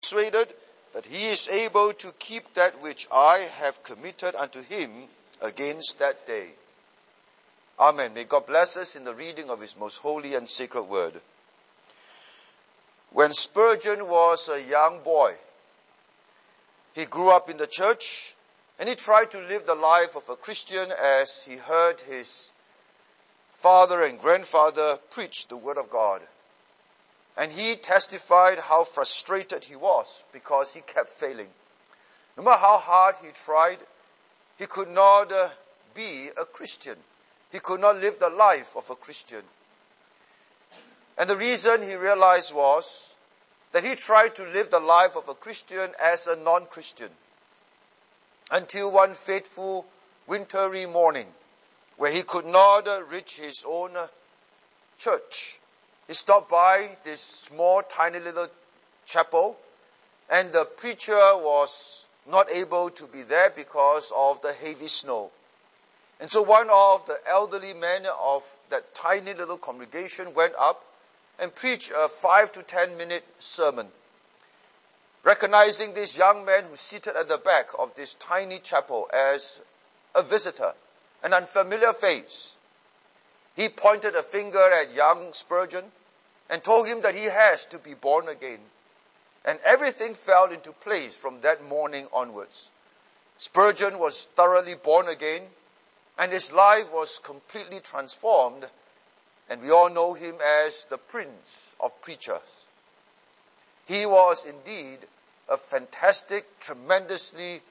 persuaded that he is able to keep that which I have committed unto him against that day. Amen. May God bless us in the reading of his most holy and sacred word. When Spurgeon was a young boy, he grew up in the church and he tried to live the life of a Christian as he heard his father and grandfather preach the word of God. And he testified how frustrated he was because he kept failing. No matter how hard he tried, he could not be a Christian. He could not live the life of a Christian. And the reason he realized was that he tried to live the life of a Christian as a non-Christian. Until one fateful wintry morning, where he could not reach his own church. He stopped by this small, tiny little chapel, and the preacher was not able to be there because of the heavy snow. And so one of the elderly men of that tiny little congregation went up and preached a 5 to 10 minute sermon. Recognizing this young man who seated at the back of this tiny chapel as a visitor, an unfamiliar face, he pointed a finger at young Spurgeon and told him that he has to be born again. And everything fell into place from that morning onwards. Spurgeon was thoroughly born again, and his life was completely transformed, and we all know him as the Prince of Preachers. He was indeed a fantastic, tremendously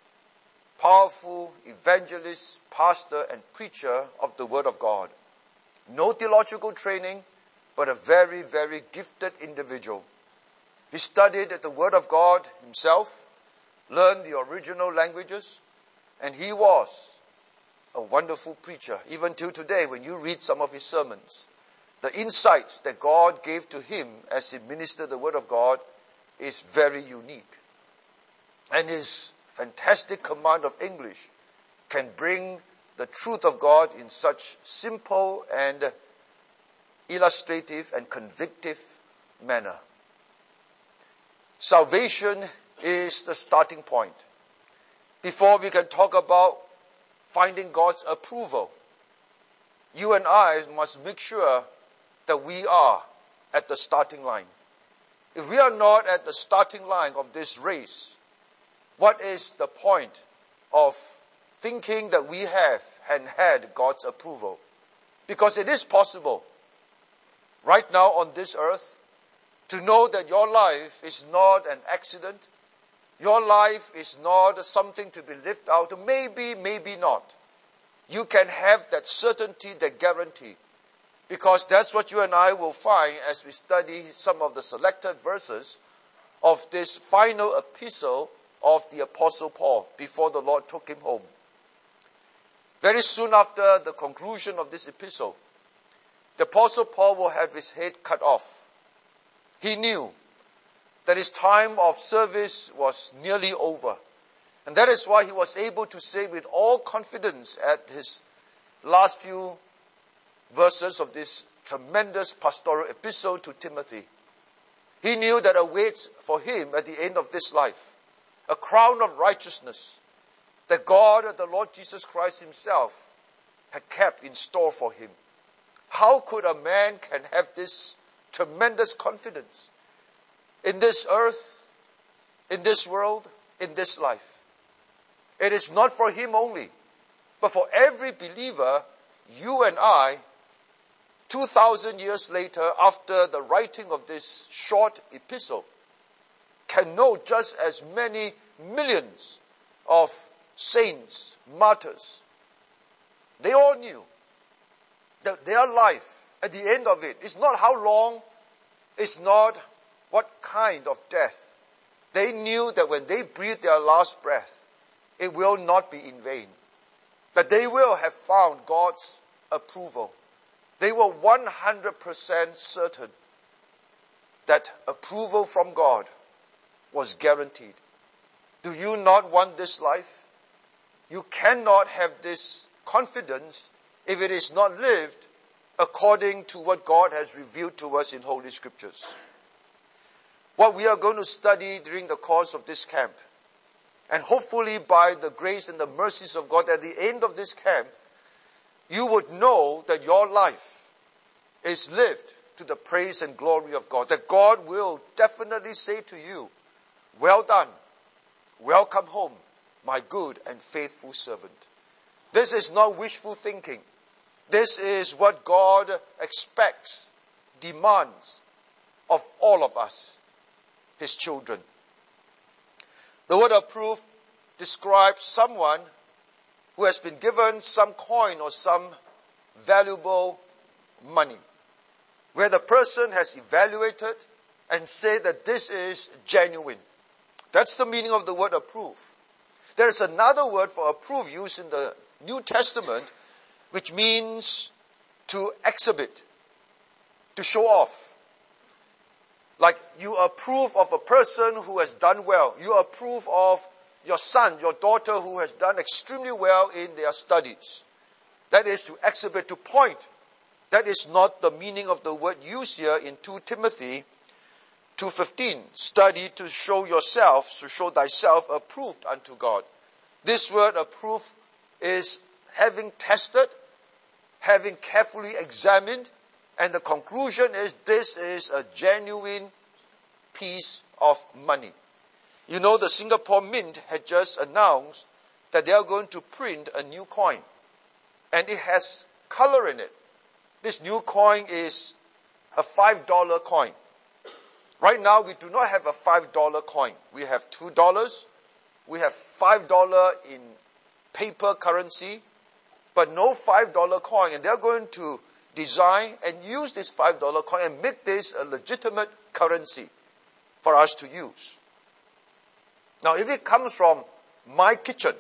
powerful evangelist, pastor, and preacher of the Word of God. No theological training, but a very, very gifted individual. He studied the Word of God himself, learned the original languages, and he was a wonderful preacher. Even till today, when you read some of his sermons, the insights that God gave to him as he ministered the Word of God is very unique. And his fantastic command of English can bring the truth of God in such simple and illustrative and convictive manner. Salvation is the starting point. Before we can talk about finding God's approval, you and I must make sure that we are at the starting line. If we are not at the starting line of this race, what is the point of thinking that we have and had God's approval? Because it is possible, right now on this earth, to know that your life is not an accident. Your life is not something to be lived out. Maybe, maybe not. You can have that certainty, that guarantee. Because that's what you and I will find as we study some of the selected verses of this final epistle of the Apostle Paul before the Lord took him home. Very soon after the conclusion of this epistle, the Apostle Paul will have his head cut off. He knew that his time of service was nearly over. And that is why he was able to say with all confidence at his last few verses of this tremendous pastoral epistle to Timothy. He knew that awaits for him at the end of this life a crown of righteousness that God, the Lord Jesus Christ himself, had kept in store for him. How could a man can have this tremendous confidence in this earth, in this world, in this life? It is not for him only, but for every believer, you and I, 2,000 years later, after the writing of this short epistle, can know just as many millions of saints, martyrs. They all knew that their life, at the end of it, is not how long, it's not what kind of death. They knew that when they breathe their last breath, it will not be in vain. That they will have found God's approval. They were 100% certain that approval from God was guaranteed. Do you not want this life? You cannot have this confidence if it is not lived according to what God has revealed to us in Holy Scriptures. what we are going to study during the course of this camp. And hopefully by the grace and the mercies of God, at the end of this camp, you would know that your life is lived to the praise and glory of God. That God will definitely say to you, well done, welcome home, my good and faithful servant. This is not wishful thinking. This is what God expects, demands of all of us, His children. The word approve describes someone who has been given some coin or some valuable money, where the person has evaluated and said that this is genuine. That's the meaning of the word approve. There is another word for approve used in the New Testament, which means to exhibit, to show off. Like you approve of a person who has done well. You approve of your son, your daughter who has done extremely well in their studies. That is to exhibit, to point. That is not the meaning of the word used here in 2 Timothy 2:15. Study to show yourself, to show thyself approved unto God. This word approve is having tested, having carefully examined, and the conclusion is this is a genuine piece of money. You know, the Singapore Mint had just announced that they are going to print a new coin. And it has color in it. This new coin is a $5 coin. Right now, we do not have a $5 coin. We have $2. We have $5 in paper currency, but no $5 coin. And they're going to design and use this $5 coin and make this a legitimate currency for us to use. Now, if it comes from my kitchen,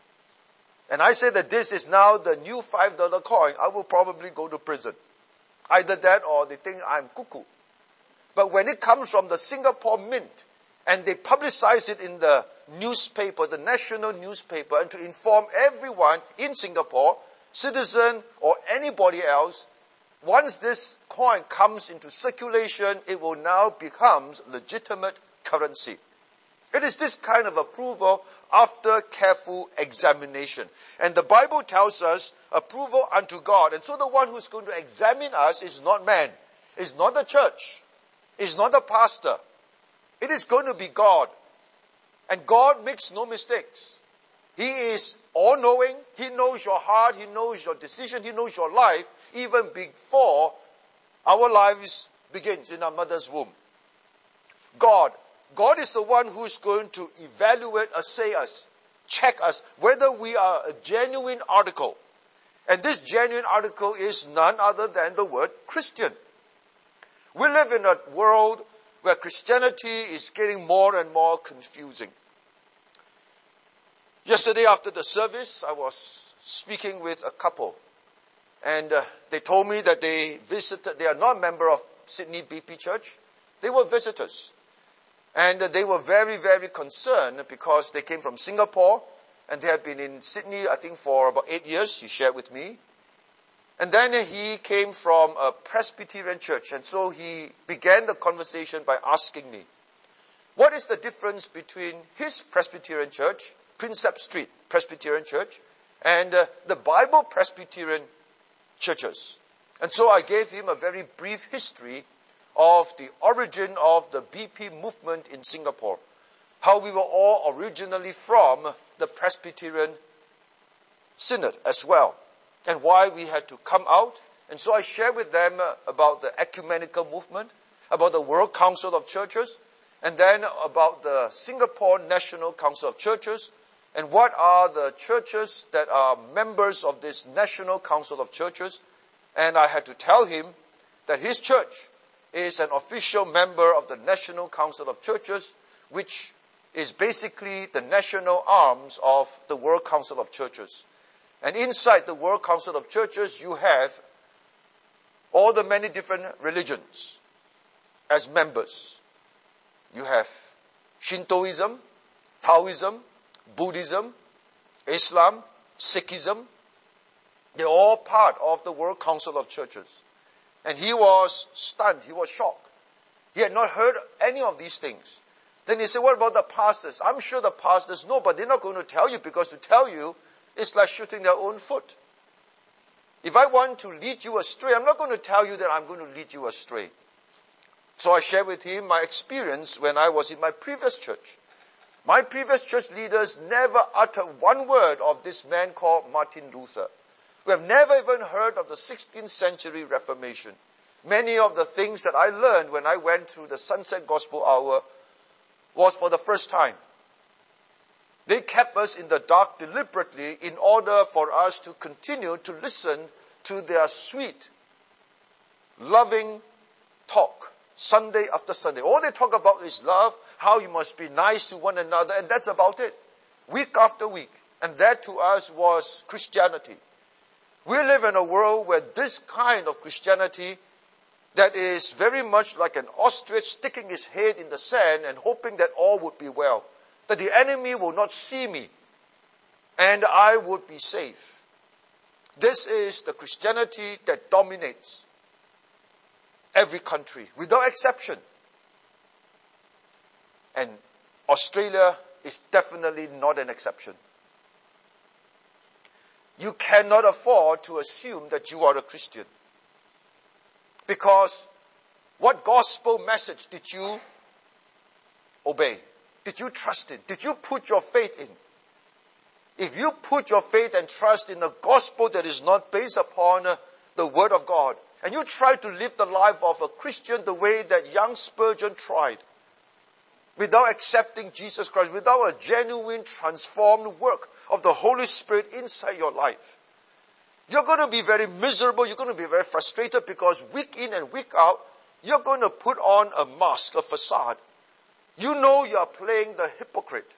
and I say that this is now the new $5 coin, I will probably go to prison. Either that or they think I'm cuckoo. But when it comes from the Singapore Mint, and they publicize it in the newspaper, the national newspaper, and to inform everyone in Singapore, citizen or anybody else, once this coin comes into circulation, it will now become legitimate currency. It is this kind of approval after careful examination. And the Bible tells us approval unto God. And so the one who's going to examine us is not man. It's not the church. It's not the pastor. It is going to be God. And God makes no mistakes. He is all-knowing. He knows your heart. He knows your decision. He knows your life even before our lives begins in our mother's womb. God is the one who is going to evaluate, assay us, check us, whether we are a genuine article. And this genuine article is none other than the word Christian. We live in a world where Christianity is getting more and more confusing. Yesterday after the service, I was speaking with a couple. And they told me that they are not a member of Sydney BP Church. They were visitors. And they were very, very concerned because they came from Singapore and they had been in Sydney, I think, for about 8 years, he shared with me. And then he came from a Presbyterian church. And so he began the conversation by asking me, what is the difference between his Presbyterian church, Prinsep Street Presbyterian Church, and the Bible Presbyterian churches? And so I gave him a very brief history of the origin of the BP movement in Singapore. How we were all originally from the Presbyterian Synod as well. And why we had to come out. And so I shared with them about the ecumenical movement, about the World Council of Churches, and then about the Singapore National Council of Churches, and what are the churches that are members of this National Council of Churches. And I had to tell him that his church is an official member of the National Council of Churches, which is basically the national arms of the World Council of Churches. And inside the World Council of Churches, you have all the many different religions as members. You have Shintoism, Taoism, Buddhism, Islam, Sikhism. They're all part of the World Council of Churches. And he was stunned. He was shocked. He had not heard any of these things. Then he said, what about the pastors? I'm sure the pastors know, but they're not going to tell you, because to tell you is like shooting their own foot. If I want to lead you astray, I'm not going to tell you that I'm going to lead you astray. So I shared with him my experience when I was in my previous church. My previous church leaders never uttered one word of this man called Martin Luther. We have never even heard of the 16th century Reformation. Many of the things that I learned when I went to the Sunset Gospel Hour was for the first time. They kept us in the dark deliberately in order for us to continue to listen to their sweet, loving talk, Sunday after Sunday. All they talk about is love, how you must be nice to one another, and that's about it. Week after week. And that to us was Christianity. We live in a world where this kind of Christianity that is very much like an ostrich sticking his head in the sand and hoping that all would be well, that the enemy will not see me and I would be safe. This is the Christianity that dominates every country, without exception. And Australia is definitely not an exception. You cannot afford to assume that you are a Christian. Because what gospel message did you obey? Did you trust in? Did you put your faith in? If you put your faith and trust in a gospel that is not based upon the Word of God, and you try to live the life of a Christian the way that young Spurgeon tried, without accepting Jesus Christ, without a genuine transformed work of the Holy Spirit inside your life, you're going to be very miserable, you're going to be very frustrated, because week in and week out, you're going to put on a mask, a facade. You know you are playing the hypocrite.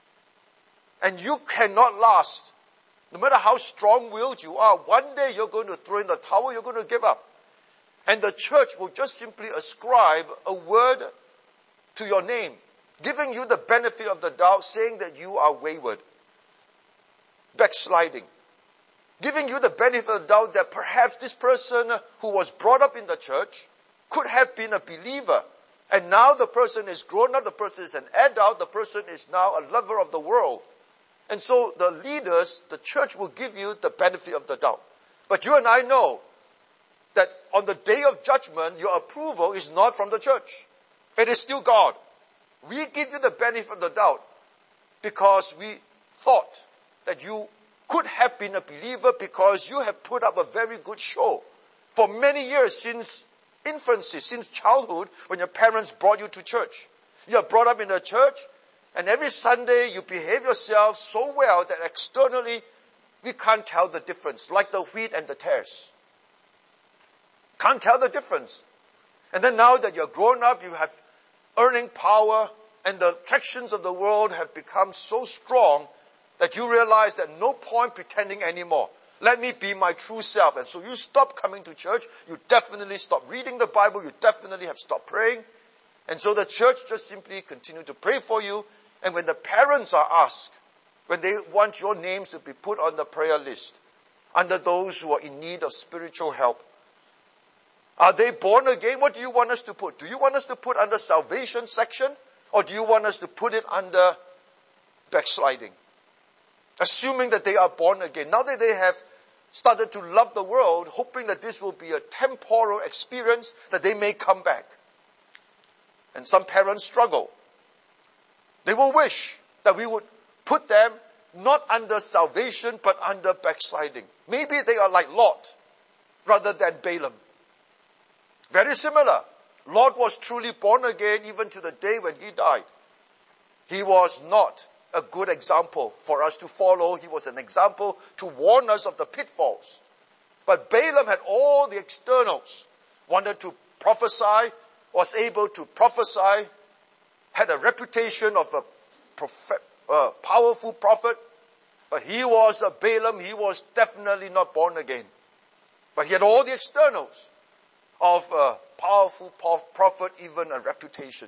And you cannot last. No matter how strong-willed you are, one day you're going to throw in the towel, you're going to give up. And the church will just simply ascribe a word to your name, giving you the benefit of the doubt, saying that you are wayward, backsliding. Giving you the benefit of the doubt that perhaps this person who was brought up in the church could have been a believer. And now the person is grown up, the person is an adult, the person is now a lover of the world. And so the leaders, the church will give you the benefit of the doubt. But you and I know that on the day of judgment, your approval is not from the church. It is still God. We give you the benefit of the doubt because we thought that you could have been a believer because you have put up a very good show for many years, since infancy, since childhood, when your parents brought you to church. You are brought up in a church, and every Sunday you behave yourself so well that externally we can't tell the difference, like the wheat and the tares. Can't tell the difference. And then now that you're grown up, you have earning power, and the attractions of the world have become so strong that you realize that no point pretending anymore. Let me be my true self. And so you stop coming to church. You definitely stop reading the Bible. You definitely have stopped praying. And so the church just simply continue to pray for you. And when the parents are asked, when they want your names to be put on the prayer list, under those who are in need of spiritual help, are they born again? What do you want us to put? Do you want us to put under salvation section? Or do you want us to put it under backsliding? Assuming that they are born again. Now that they have started to love the world, hoping that this will be a temporal experience, that they may come back. And some parents struggle. They will wish that we would put them not under salvation, but under backsliding. Maybe they are like Lot, rather than Balaam. Very similar. Lot was truly born again even to the day when he died. He was not a good example for us to follow. He was an example to warn us of the pitfalls. But Balaam had all the externals. Wanted to prophesy, was able to prophesy, had a reputation of a powerful prophet. But he was a Balaam. He was definitely not born again. But he had all the externals of a powerful prophet, even a reputation.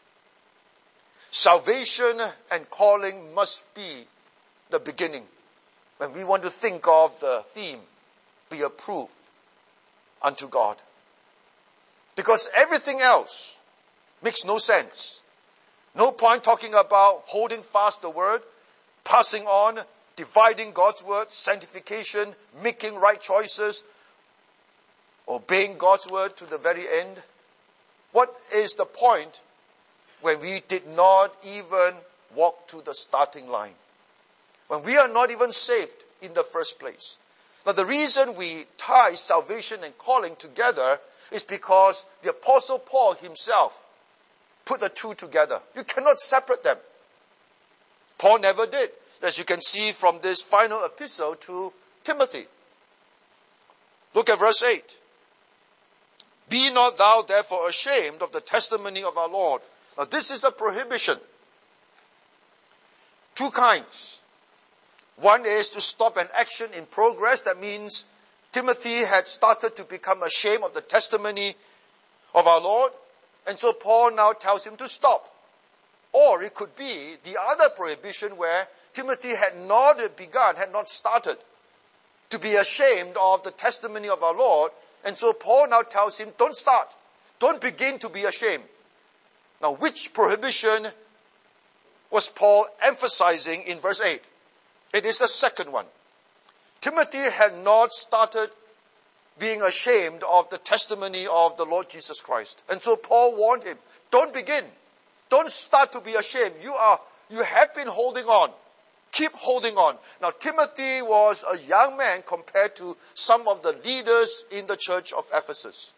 Salvation and calling must be the beginning. When we want to think of the theme, be approved unto God. Because everything else Makes no sense. No point talking about holding fast the word, passing on, dividing God's word, sanctification, making right choices, obeying God's word to the very end. What is the point when we did not even walk to the starting line? When we are not even saved in the first place. Now the reason we tie salvation and calling together is because the Apostle Paul himself put the two together. You cannot separate them. Paul never did, as you can see from this final epistle to Timothy. Look at verse 8. Be not thou therefore ashamed of the testimony of our Lord. Now this is a prohibition. Two kinds. One is to stop an action in progress. That means Timothy had started to become ashamed of the testimony of our Lord. And so Paul now tells him to stop. Or it could be the other prohibition where Timothy had not begun, had not started to be ashamed of the testimony of our Lord. And so Paul now tells him, don't start. Don't begin to be ashamed. Now, which prohibition was Paul emphasizing in verse 8? It is the second one. Timothy had not started being ashamed of the testimony of the Lord Jesus Christ. And so Paul warned him, don't begin. Don't start to be ashamed. You have been holding on. Keep holding on. Now, Timothy was a young man compared to some of the leaders in the church of Ephesus.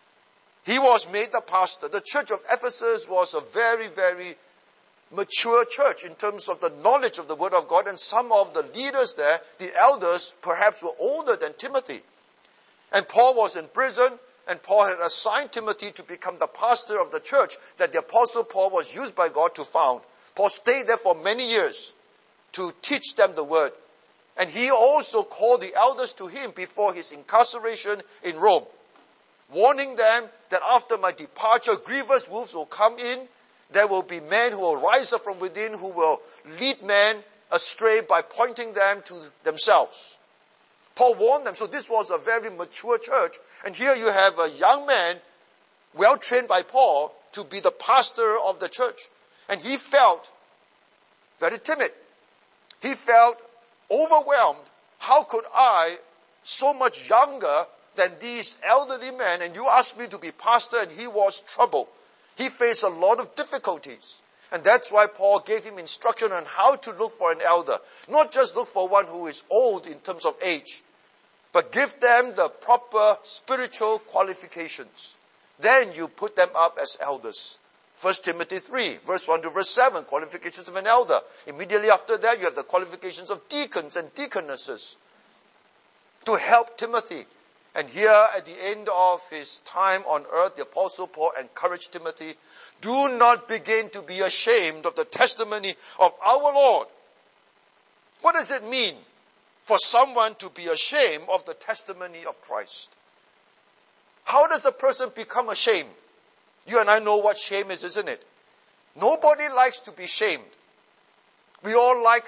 He was made the pastor. The church of Ephesus was a very, very mature church in terms of the knowledge of the Word of God. And some of the leaders there, the elders, perhaps were older than Timothy. And Paul was in prison, and Paul had assigned Timothy to become the pastor of the church that the Apostle Paul was used by God to found. Paul stayed there for many years to teach them the Word. And he also called the elders to him before his incarceration in Rome, warning them that after my departure, grievous wolves will come in. There will be men who will rise up from within, who will lead men astray by pointing them to themselves. Paul warned them. So this was a very mature church. And here you have a young man, well trained by Paul, to be the pastor of the church. And he felt very timid. He felt overwhelmed. How could I, so much younger than these elderly men, and you asked me to be pastor, and he was troubled. He faced a lot of difficulties. And that's why Paul gave him instruction on how to look for an elder. Not just look for one who is old in terms of age, but give them the proper spiritual qualifications. Then you put them up as elders. 1 Timothy 3, verse 1 to verse 7, qualifications of an elder. Immediately after that, you have the qualifications of deacons and deaconesses to help Timothy. And here, at the end of his time on earth, the Apostle Paul encouraged Timothy, do not begin to be ashamed of the testimony of our Lord. What does it mean for someone to be ashamed of the testimony of Christ? How does a person become ashamed? You and I know what shame is, isn't it? Nobody likes to be shamed. We all like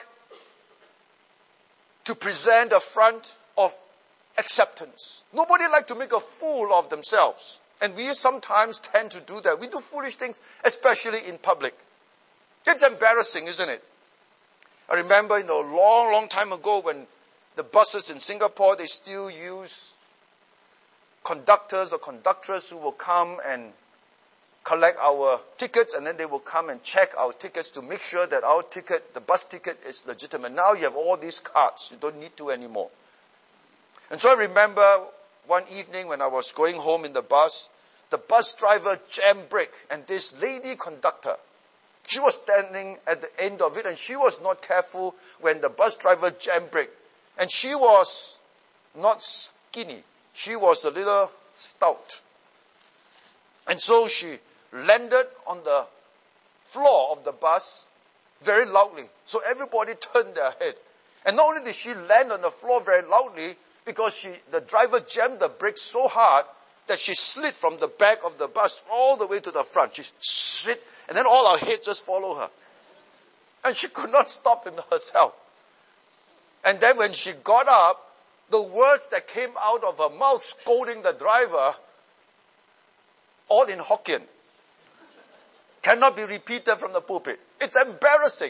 to present a front of acceptance. Nobody likes to make a fool of themselves. And we sometimes tend to do that. We do foolish things, especially in public. It's embarrassing, isn't it? I remember a long, long time ago when the buses in Singapore, they still use conductors or conductors who will come and collect our tickets, and then they will come and check our tickets to make sure that our ticket, the bus ticket, is legitimate. Now you have all these cards. You don't need to anymore. And so I remember one evening when I was going home in the bus driver jammed brake, and this lady conductor, she was standing at the end of it, and she was not careful when the bus driver jammed brake. And she was not skinny. She was a little stout. And so she landed on the floor of the bus very loudly. So everybody turned their head. And not only did she land on the floor very loudly, because the driver jammed the brakes so hard that she slid from the back of the bus all the way to the front. She slid, and then all our heads just followed her. And she could not stop herself. And then when she got up, the words that came out of her mouth scolding the driver, all in Hokkien. cannot be repeated from the pulpit. It's embarrassing.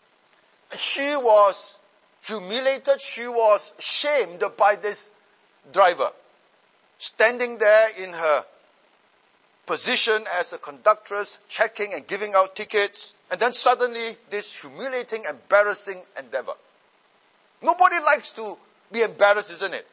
She was humiliated. She was shamed by this driver, standing there in her position as a conductress, checking and giving out tickets, and then suddenly this humiliating, embarrassing endeavor. Nobody likes to be embarrassed, isn't it?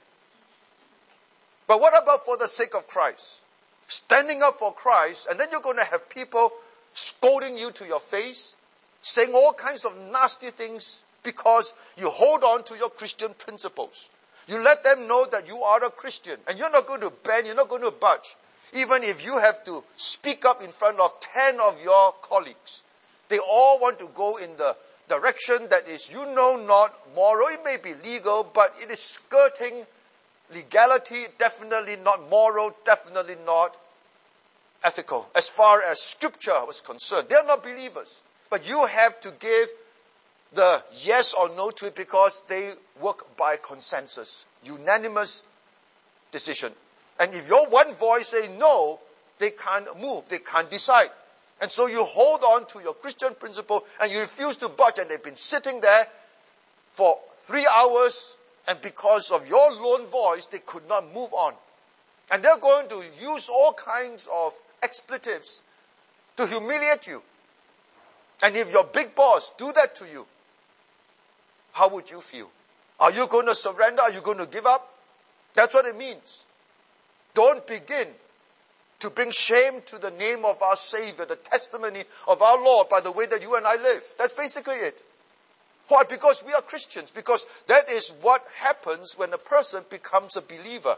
But what about for the sake of Christ? Standing up for Christ, and then you're going to have people scolding you to your face, saying all kinds of nasty things because you hold on to your Christian principles. You let them know that you are a Christian, and you're not going to bend, you're not going to budge. Even if you have to speak up in front of 10 of your colleagues, they all want to go in the direction that is, not moral. It may be legal, but it is skirting legality, definitely not moral, definitely not ethical. As far as Scripture was concerned, they're not believers. But you have to give the yes or no to it because they work by consensus, unanimous decision. And if your one voice say no, they can't move, they can't decide. And so you hold on to your Christian principle and you refuse to budge, and they've been sitting there for 3 hours, and because of your lone voice, they could not move on. And they're going to use all kinds of expletives to humiliate you. And if your big boss do that to you, how would you feel? Are you going to surrender? Are you going to give up? That's what it means. Don't begin to bring shame to the name of our Savior, the testimony of our Lord by the way that you and I live. That's basically it. Why? Because we are Christians. Because that is what happens when a person becomes a believer.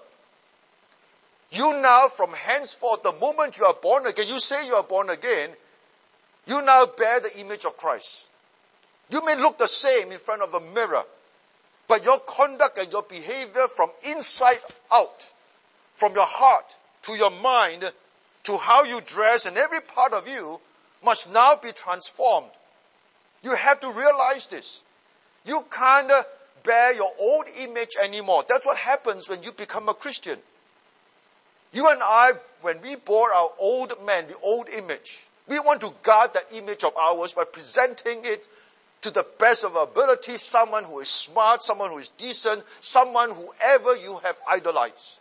You now, from henceforth, the moment you are born again, you say you are born again, you now bear the image of Christ. You may look the same in front of a mirror, but your conduct and your behavior from inside out, from your heart to your mind to how you dress, and every part of you must now be transformed. You have to realize this. You can't bear your old image anymore. That's what happens when you become a Christian. You and I, when we bore our old man, the old image, we want to guard that image of ours by presenting it to the best of our ability, someone who is smart, someone who is decent, someone whoever you have idolized.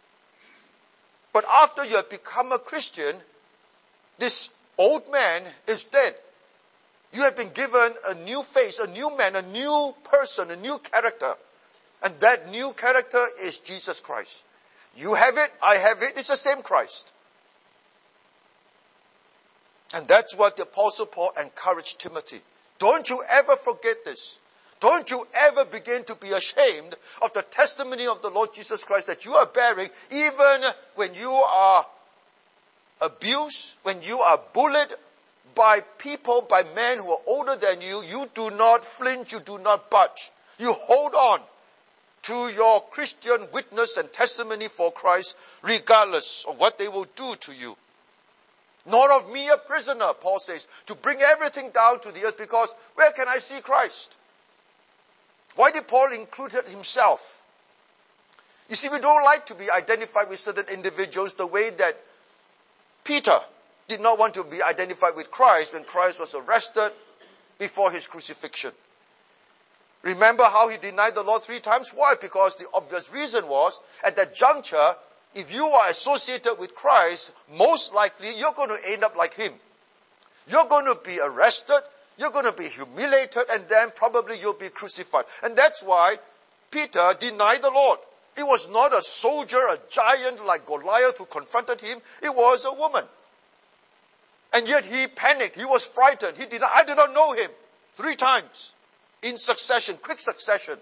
But after you have become a Christian, this old man is dead. You have been given a new face, a new man, a new person, a new character. And that new character is Jesus Christ. You have it, I have it, it's the same Christ. And that's what the Apostle Paul encouraged Timothy. Don't you ever forget this. Don't you ever begin to be ashamed of the testimony of the Lord Jesus Christ that you are bearing, even when you are abused, when you are bullied by people, by men who are older than you. You do not flinch, you do not budge. You hold on to your Christian witness and testimony for Christ, regardless of what they will do to you. Nor of me a prisoner, Paul says, to bring everything down to the earth, because where can I see Christ? Why did Paul include himself? You see, we don't like to be identified with certain individuals the way that Peter did not want to be identified with Christ when Christ was arrested before his crucifixion. Remember how he denied the Lord 3 times? Why? Because the obvious reason was, at that juncture, if you are associated with Christ, most likely you're going to end up like him. You're going to be arrested, you're going to be humiliated, and then probably you'll be crucified. And that's why Peter denied the Lord. It was not a soldier, a giant like Goliath who confronted him. It was a woman. And yet he panicked. He was frightened. I did not know him 3 times in succession, quick succession.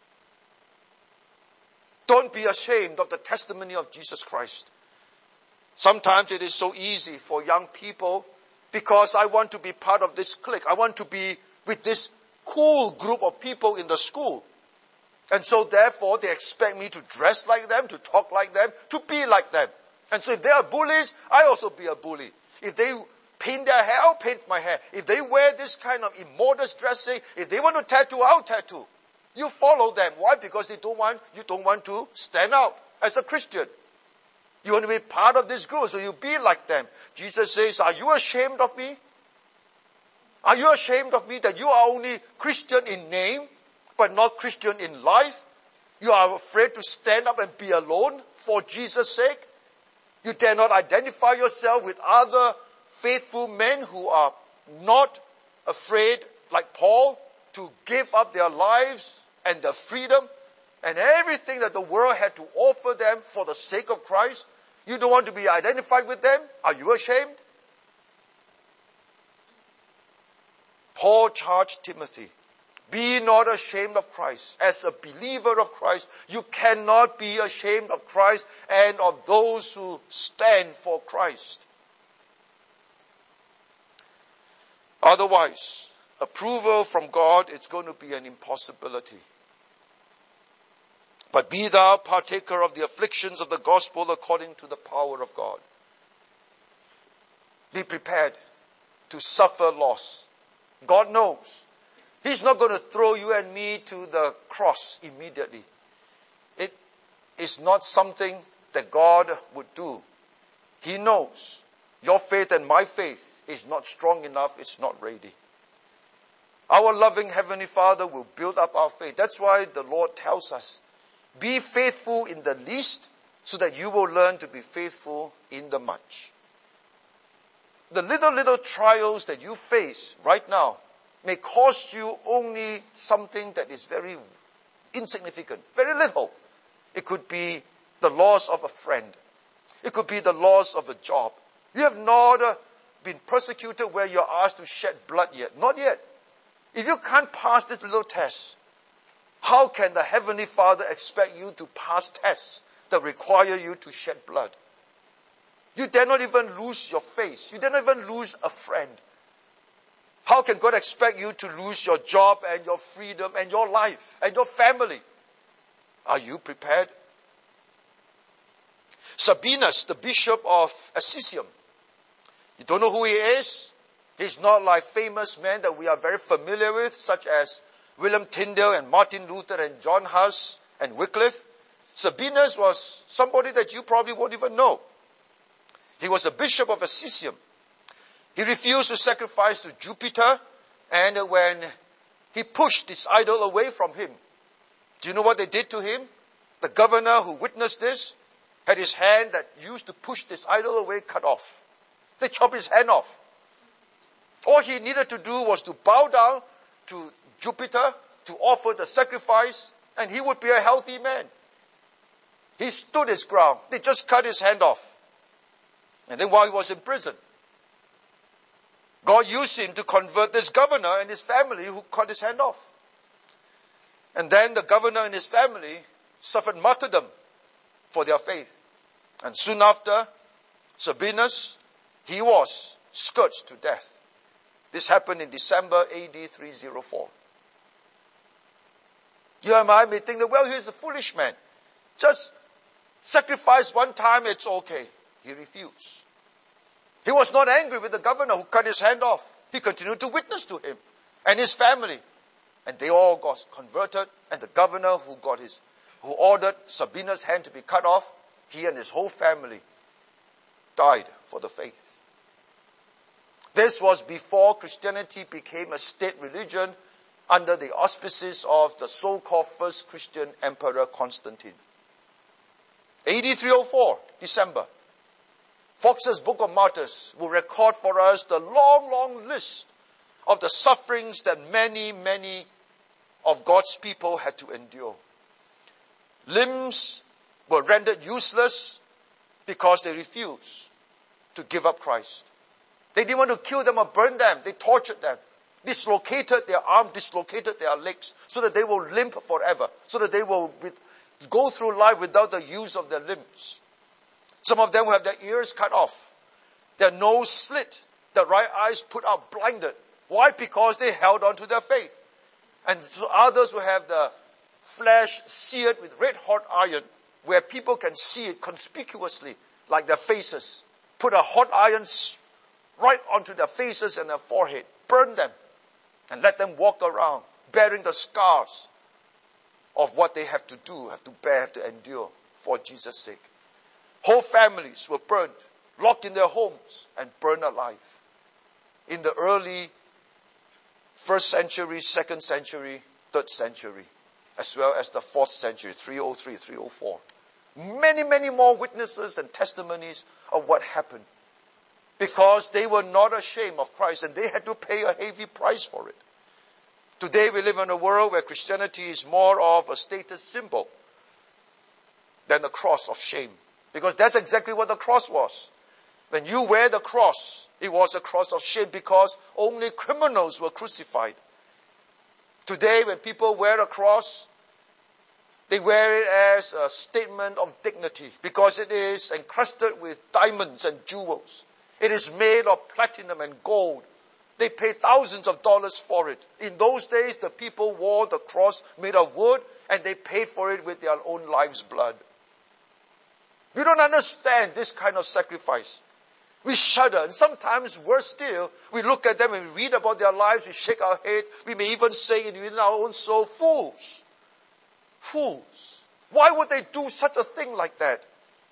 Don't be ashamed of the testimony of Jesus Christ. Sometimes it is so easy for young people, because I want to be part of this clique. I want to be with this cool group of people in the school. And so therefore they expect me to dress like them, to talk like them, to be like them. And so if they are bullies, I also be a bully. If they paint their hair, I'll paint my hair. If they wear this kind of immodest dressing, if they want to tattoo, I'll tattoo. You follow them. Why? Because you don't want to stand out as a Christian. You want to be part of this group, so you be like them. Jesus says, are you ashamed of me? Are you ashamed of me that you are only Christian in name, but not Christian in life? You are afraid to stand up and be alone for Jesus' sake? You dare not identify yourself with other faithful men who are not afraid, like Paul, to give up their lives and their freedom and everything that the world had to offer them for the sake of Christ? You don't want to be identified with them? Are you ashamed? Paul charged Timothy, be not ashamed of Christ. As a believer of Christ, you cannot be ashamed of Christ and of those who stand for Christ. Otherwise, approval from God is going to be an impossibility. But be thou partaker of the afflictions of the gospel according to the power of God. Be prepared to suffer loss. God knows. He's not going to throw you and me to the cross immediately. It is not something that God would do. He knows your faith and my faith is not strong enough, it's not ready. Our loving Heavenly Father will build up our faith. That's why the Lord tells us, be faithful in the least so that you will learn to be faithful in the much. The little trials that you face right now may cost you only something that is very insignificant, very little. It could be the loss of a friend. It could be the loss of a job. You have not been persecuted where you're asked to shed blood yet. Not yet. If you can't pass this little test, how can the Heavenly Father expect you to pass tests that require you to shed blood? You dare not even lose your face. You dare not even lose a friend. How can God expect you to lose your job and your freedom and your life and your family? Are you prepared? Sabinus, the bishop of Assisium. You don't know who he is? He's not like famous men that we are very familiar with, such as William Tyndale and Martin Luther and John Huss and Wycliffe. Sabinus was somebody that you probably won't even know. He was a bishop of Assisium. He refused to sacrifice to Jupiter, and when he pushed this idol away from him, do you know what they did to him? The governor who witnessed this had his hand that used to push this idol away cut off. They chopped his hand off. All he needed to do was to bow down to Jupiter to offer the sacrifice, and he would be a healthy man. He stood his ground. They just cut his hand off. And then while he was in prison, God used him to convert this governor and his family who cut his hand off. And then the governor and his family suffered martyrdom for their faith. And soon after, Sabinus, he was scourged to death. This happened in December AD 304. You and I may think that, well, he's a foolish man. Just sacrifice one time, it's okay. He refused. He was not angry with the governor who cut his hand off. He continued to witness to him and his family. And they all got converted. And the governor who ordered Sabinus' hand to be cut off, he and his whole family died for the faith. This was before Christianity became a state religion under the auspices of the so-called first Christian emperor Constantine. AD 304, December. Fox's Book of Martyrs will record for us the long list of the sufferings that many of God's people had to endure. Limbs were rendered useless because they refused to give up Christ. They didn't want to kill them or burn them. They tortured them, dislocated their arms, dislocated their legs, so that they will limp forever, so that they will go through life without the use of their limbs. Some of them will have their ears cut off, their nose slit, their right eyes put out blinded. Why? Because they held on to their faith. And so others will have the flesh seared with red hot iron, where people can see it conspicuously, like their faces. Put a hot iron right onto their faces and their forehead. Burn them and let them walk around, bearing the scars of what they have to do, have to bear, have to endure for Jesus' sake. Whole families were burned, locked in their homes, and burned alive. In the early 1st century, 2nd century, 3rd century, as well as the 4th century, 303, 304. Many, many more witnesses and testimonies of what happened. Because they were not ashamed of Christ and they had to pay a heavy price for it. Today we live in a world where Christianity is more of a status symbol than a cross of shame. Because that's exactly what the cross was. When you wear the cross, it was a cross of shame because only criminals were crucified. Today when people wear a cross, they wear it as a statement of dignity because it is encrusted with diamonds and jewels. It is made of platinum and gold. They pay thousands of dollars for it. In those days, the people wore the cross made of wood and they paid for it with their own life's blood. We don't understand this kind of sacrifice. We shudder, and sometimes worse still, we look at them and we read about their lives, we shake our head, we may even say it within our own soul, fools. Fools. Why would they do such a thing like that?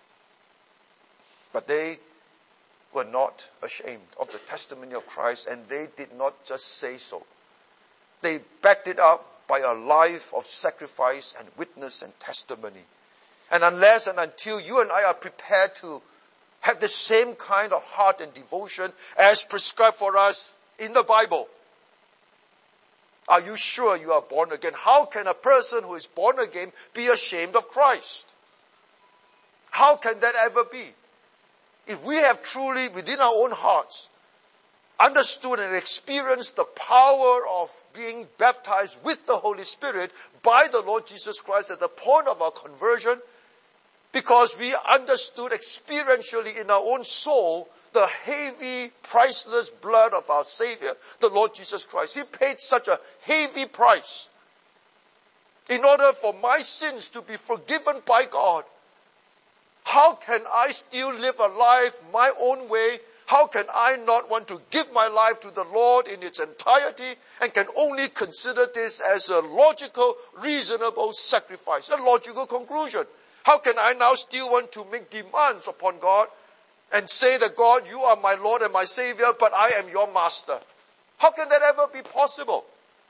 But they were not ashamed of the testimony of Christ, and they did not just say so. They backed it up by a life of sacrifice and witness and testimony. And unless and until you and I are prepared to have the same kind of heart and devotion as prescribed for us in the Bible, are you sure you are born again? How can a person who is born again be ashamed of Christ? How can that ever be? If we have truly within our own hearts understood and experienced the power of being baptized with the Holy Spirit by the Lord Jesus Christ at the point of our conversion, because we understood experientially in our own soul the heavy, priceless blood of our Savior, the Lord Jesus Christ. He paid such a heavy price in order for my sins to be forgiven by God. How can I still live a life my own way? How can I not want to give my life to the Lord in its entirety and can only consider this as a logical, reasonable sacrifice, a logical conclusion? How can I now still want to make demands upon God and say that, God, you are my Lord and my Savior, but I am your master? How can that ever be possible?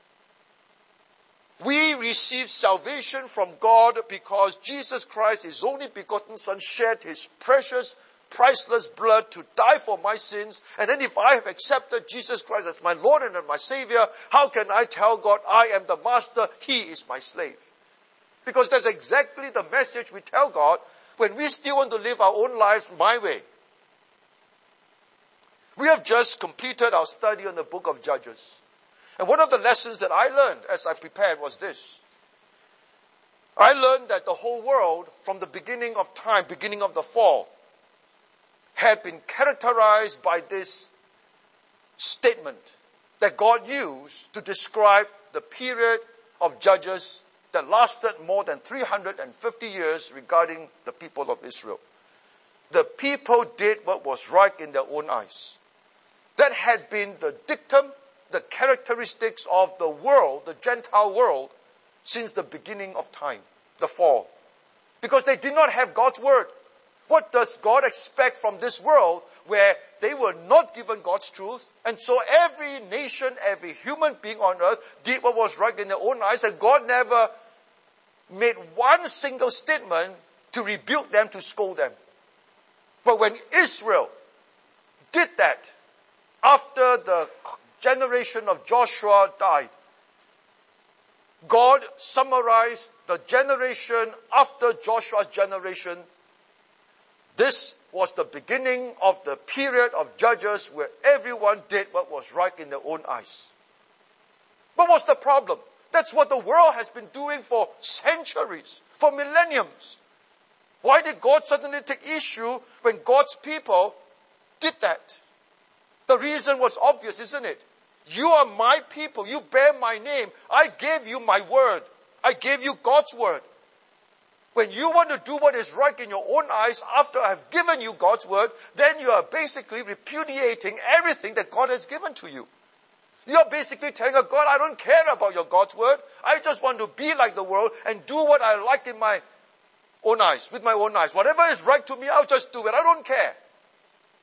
We receive salvation from God because Jesus Christ, His only begotten Son, shed His precious, priceless blood to die for my sins. And then if I have accepted Jesus Christ as my Lord and my Savior, how can I tell God, I am the master, He is my slave? Because that's exactly the message we tell God when we still want to live our own lives my way. We have just completed our study on the book of Judges. And one of the lessons that I learned as I prepared was this. I learned that the whole world, from the beginning of time, beginning of the fall, had been characterized by this statement that God used to describe the period of Judges that lasted more than 350 years regarding the people of Israel. The people did what was right in their own eyes. That had been the dictum, the characteristics of the world, the Gentile world, since the beginning of time, the fall. Because they did not have God's word. What does God expect from this world where they were not given God's truth? And so every nation, every human being on earth did what was right in their own eyes, and God never made one single statement to rebuke them, to scold them. But when Israel did that, after the generation of Joshua died, God summarized the generation after Joshua's generation. This was the beginning of the period of Judges where everyone did what was right in their own eyes. But what's the problem? That's what the world has been doing for centuries, for millenniums. Why did God suddenly take issue when God's people did that? The reason was obvious, isn't it? You are my people. You bear my name. I gave you my word. I gave you God's word. When you want to do what is right in your own eyes after I have given you God's word, then you are basically repudiating everything that God has given to you. You're basically telling God, I don't care about your God's word. I just want to be like the world and do what I like in my own eyes, with my own eyes. Whatever is right to me, I'll just do it. I don't care.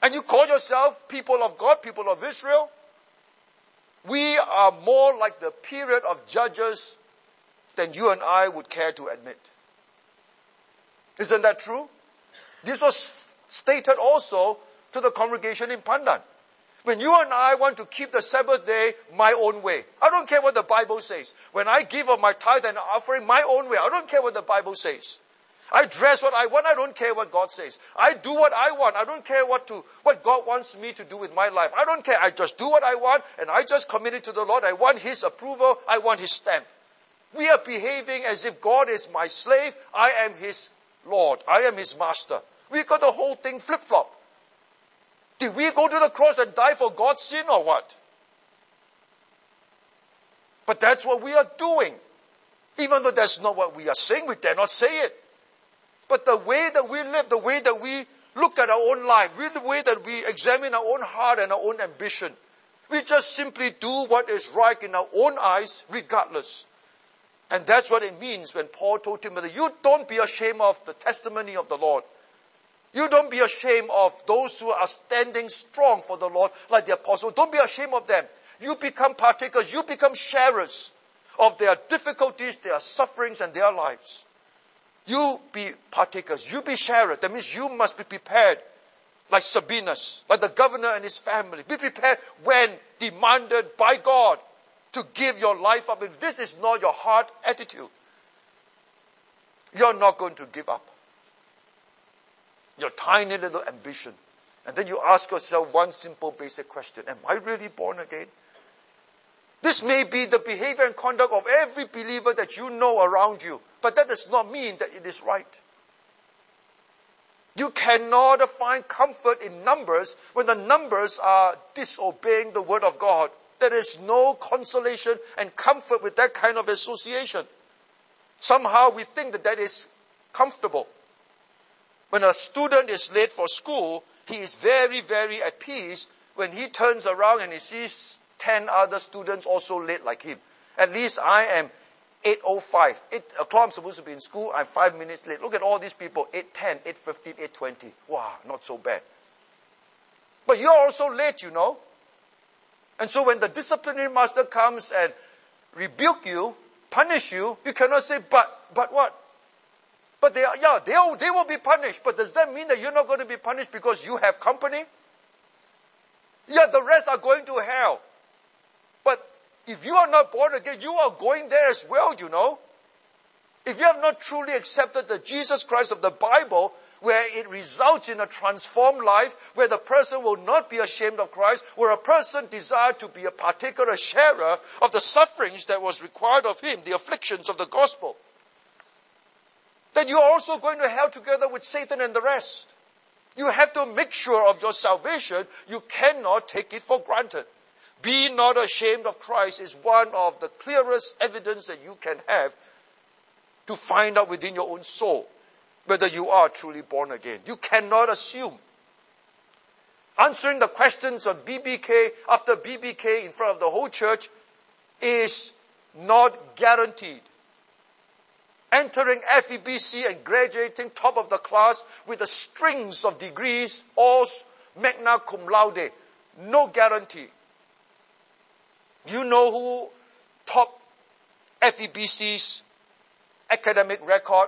and you call yourself people of God, people of Israel, we are more like the period of Judges than you and I would care to admit. Isn't that true? This was stated also to the congregation in Pandan. When you and I want to keep the Sabbath day my own way, I don't care what the Bible says. When I give of my tithe and offering my own way, I don't care what the Bible says. I dress what I want, I don't care what God says. I do what I want, I don't care what God wants me to do with my life. I don't care, I just do what I want, and I just commit it to the Lord. I want His approval, I want His stamp. We are behaving as if God is my slave, I am His Lord, I am His master. We got the whole thing flip-flop. Did we go to the cross and die for God's sin or what? But that's what we are doing. Even though that's not what we are saying, we dare not say it. But the way that we live, the way that we look at our own life, the way that we examine our own heart and our own ambition, we just simply do what is right in our own eyes regardless. And that's what it means when Paul told Timothy, you don't be ashamed of the testimony of the Lord. You don't be ashamed of those who are standing strong for the Lord like the apostles. Don't be ashamed of them. You become partakers. You become sharers of their difficulties, their sufferings, and their lives. You be partakers. You be sharers. That means you must be prepared like Sabinus, like the governor and his family. Be prepared when demanded by God to give your life up. If this is not your heart attitude, you're not going to give up. Your tiny little ambition. And then you ask yourself one simple basic question. Am I really born again? This may be the behavior and conduct of every believer that you know around you. But that does not mean that it is right. You cannot find comfort in numbers when the numbers are disobeying the word of God. There is no consolation and comfort with that kind of association. Somehow we think that is comfortable. When a student is late for school, he is very, very at peace when he turns around and he sees 10 other students also late like him. At least I am 8:05. 8 o'clock I'm supposed to be in school. I'm 5 minutes late. Look at all these people. 8:10, 8:15, 8:20. Wow, not so bad. But you're also late, you know. And so when the disciplinary master comes and rebuke you, punish you, you cannot say, but what? But they will be punished. But does that mean that you're not going to be punished because you have company? Yeah, the rest are going to hell. But if you are not born again, you are going there as well, you know. If you have not truly accepted the Jesus Christ of the Bible, where it results in a transformed life, where the person will not be ashamed of Christ, where a person desires to be a partaker, a sharer of the sufferings that was required of him, the afflictions of the gospel, then you are also going to hell together with Satan and the rest. You have to make sure of your salvation. You cannot take it for granted. Be not ashamed of Christ is one of the clearest evidence that you can have to find out within your own soul whether you are truly born again. You cannot assume. Answering the questions of BBK after BBK in front of the whole church is not guaranteed. Entering FEBC and graduating top of the class with the strings of degrees, all magna cum laude, no guarantee. Do you know who top FEBC's academic record?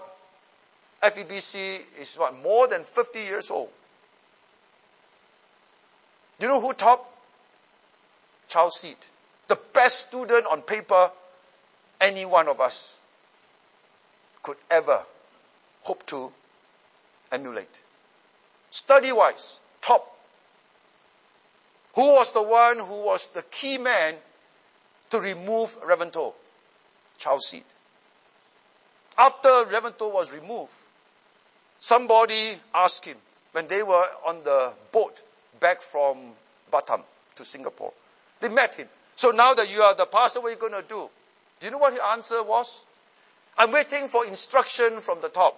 FEBC is more than 50 years old. Do you know who top? Charles Seed. The best student on paper any one of us could ever hope to emulate. Study-wise, top. Who was the one who was the key man to remove Reverend Toh? Charles Seed. After Reverend Toh was removed, somebody asked him, when they were on the boat back from Batam to Singapore, they met him. So now that you are the pastor, what are you going to do? Do you know what his answer was? I'm waiting for instruction from the top.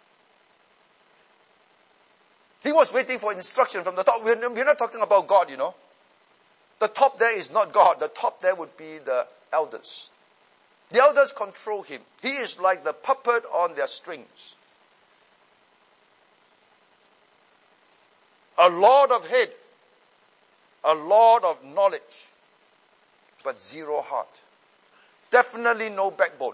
He was waiting for instruction from the top. We're not talking about God, you know. The top there is not God. The top there would be the elders. The elders control him. He is like the puppet on their strings. A lot of head, a lot of knowledge, but zero heart. Definitely no backbone.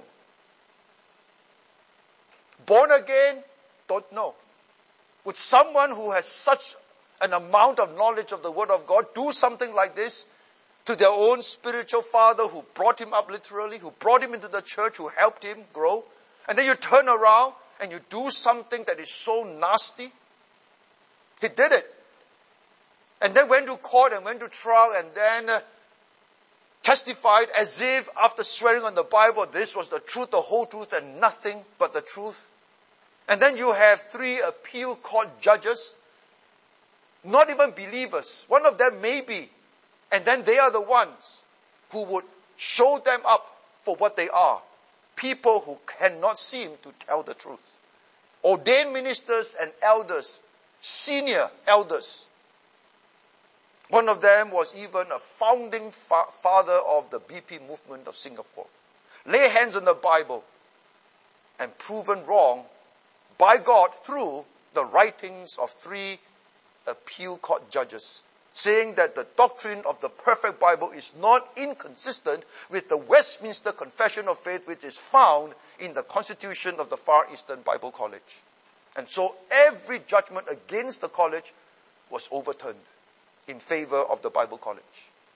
Born again, don't know. Would someone who has such an amount of knowledge of the Word of God do something like this to their own spiritual father who brought him up literally, who brought him into the church, who helped him grow? And then you turn around and you do something that is so nasty? He did it. And then went to court and went to trial and then testified as if after swearing on the Bible, this was the truth, the whole truth, and nothing but the truth. And then you have 3 appeal court judges, not even believers. One of them may be. And then they are the ones who would show them up for what they are. People who cannot seem to tell the truth. Ordained ministers and elders, senior elders. One of them was even a founding father of the BP movement of Singapore. Lay hands on the Bible and proven wrong by God through the writings of 3 appeal court judges, saying that the doctrine of the perfect Bible is not inconsistent with the Westminster Confession of Faith, which is found in the Constitution of the Far Eastern Bible College. And so every judgment against the college was overturned in favor of the Bible College.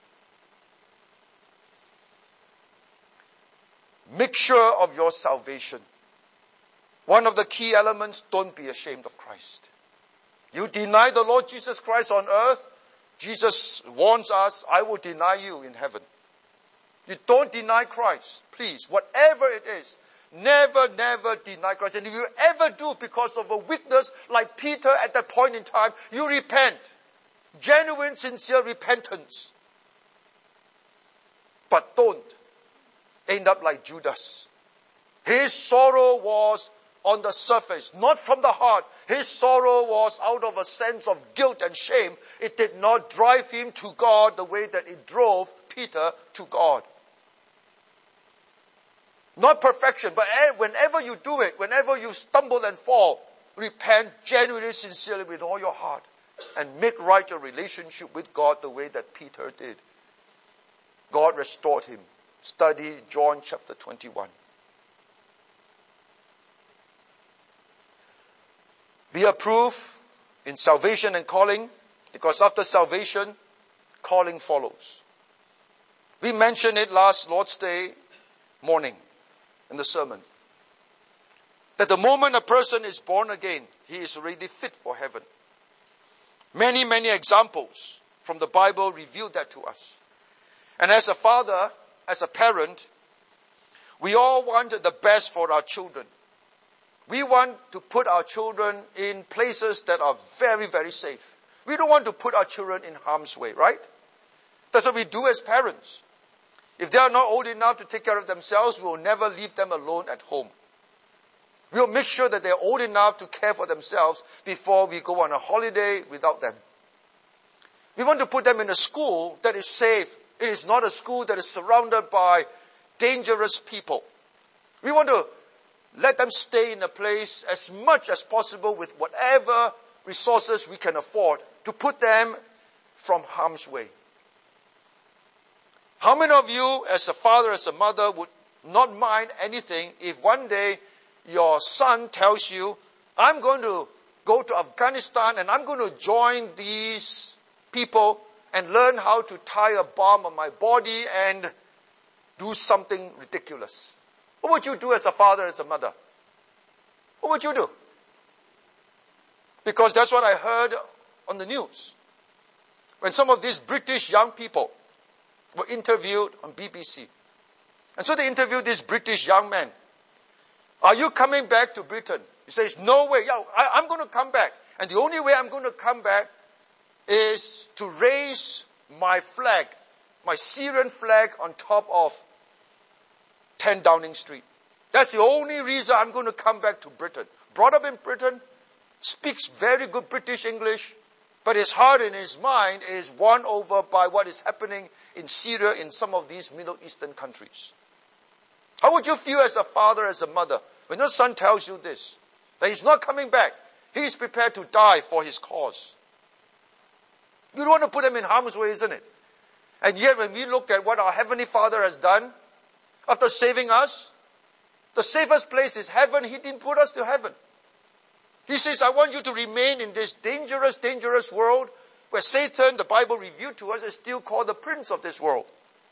Make sure of your salvation. One of the key elements, don't be ashamed of Christ. You deny the Lord Jesus Christ on earth, Jesus warns us, I will deny you in heaven. You don't deny Christ, please, whatever it is. Never deny Christ. And if you ever do because of a weakness like Peter at that point in time, you repent. Genuine, sincere repentance. But don't end up like Judas. His sorrow was on the surface, not from the heart. His sorrow was out of a sense of guilt and shame. It did not drive him to God the way that it drove Peter to God. Not perfection, but whenever you do it, whenever you stumble and fall, repent genuinely, sincerely with all your heart and make right your relationship with God the way that Peter did. God restored him. Study John chapter 21. Be approved in salvation and calling, because after salvation, calling follows. We mentioned it last Lord's Day morning in the sermon, that the moment a person is born again, he is already fit for heaven. Many examples from the Bible reveal that to us. And as a father, as a parent, we all want the best for our children. We want to put our children in places that are very safe. We don't want to put our children in harm's way, right? That's what we do as parents. If they are not old enough to take care of themselves, we will never leave them alone at home. We will make sure that they are old enough to care for themselves before we go on a holiday without them. We want to put them in a school that is safe. It is not a school that is surrounded by dangerous people. We want to let them stay in a place as much as possible with whatever resources we can afford to put them from harm's way. How many of you, as a father, as a mother, would not mind anything if one day your son tells you, I'm going to go to Afghanistan and I'm going to join these people and learn how to tie a bomb on my body and do something ridiculous? What would you do as a father, as a mother? What would you do? Because that's what I heard on the news. When some of these British young people were interviewed on BBC. And so they interviewed this British young man. Are you coming back to Britain? He says, no way. Yeah, I'm going to come back. And the only way I'm going to come back is to raise my flag, my Syrian flag on top of 10 Downing Street. That's the only reason I'm going to come back to Britain. Brought up in Britain, speaks very good British English, but his heart and his mind is won over by what is happening in Syria, in some of these Middle Eastern countries. How would you feel as a father, as a mother, when your son tells you this, that he's not coming back, he's prepared to die for his cause? You don't want to put them in harm's way, isn't it? And yet when we look at what our Heavenly Father has done, after saving us, the safest place is heaven. He didn't put us to heaven. He says, I want you to remain in this dangerous, dangerous world where Satan, the Bible revealed to us, is still called the prince of this world.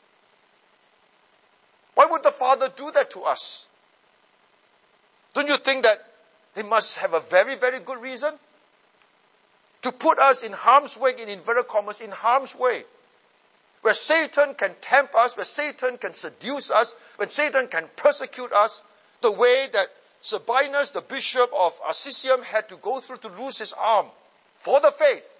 Why would the Father do that to us? Don't you think that they must have a very, very good reason to put us in harm's way, in inverted commas, in harm's way, where Satan can tempt us, where Satan can seduce us, when Satan can persecute us, the way that Sabinus, the bishop of Assisium, had to go through to lose his arm for the faith.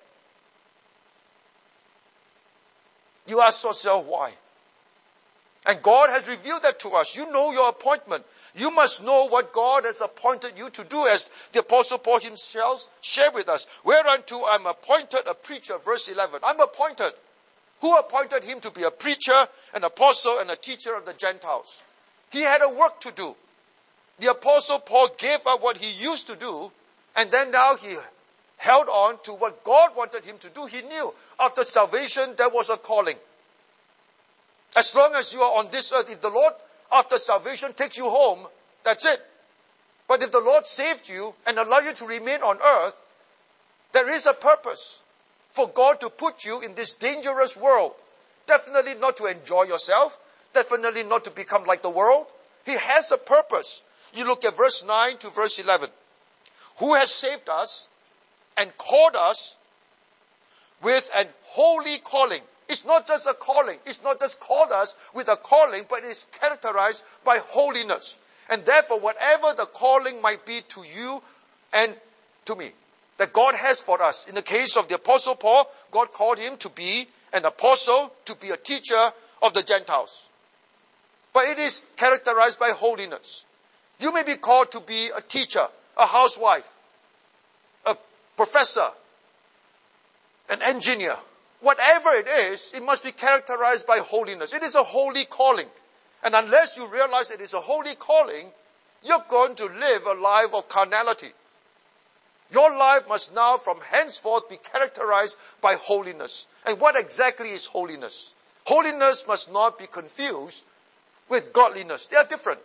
You ask yourself why. And God has revealed that to us. You know your appointment. You must know what God has appointed you to do, as the Apostle Paul himself shared with us. Whereunto I'm appointed a preacher, verse 11. I'm appointed. Who appointed him to be a preacher, an apostle, and a teacher of the Gentiles? He had a work to do. The Apostle Paul gave up what he used to do, and then now he held on to what God wanted him to do. He knew after salvation there was a calling. As long as you are on this earth, if the Lord after salvation takes you home, that's it. But if the Lord saved you and allowed you to remain on earth, there is a purpose for God to put you in this dangerous world. Definitely not to enjoy yourself. Definitely not to become like the world. He has a purpose. You look at verse 9 to verse 11. Who has saved us and called us with an holy calling. It's not just a calling. It's not just called us with a calling, but it is characterized by holiness. And therefore, whatever the calling might be to you and to me, that God has for us. In the case of the Apostle Paul, God called him to be an apostle, to be a teacher of the Gentiles. But it is characterized by holiness. You may be called to be a teacher, a housewife, a professor, an engineer. Whatever it is, it must be characterized by holiness. It is a holy calling. And unless you realize it is a holy calling, you're going to live a life of carnality. Your life must now, from henceforth, be characterized by holiness. And what exactly is holiness? Holiness must not be confused with godliness. They are different.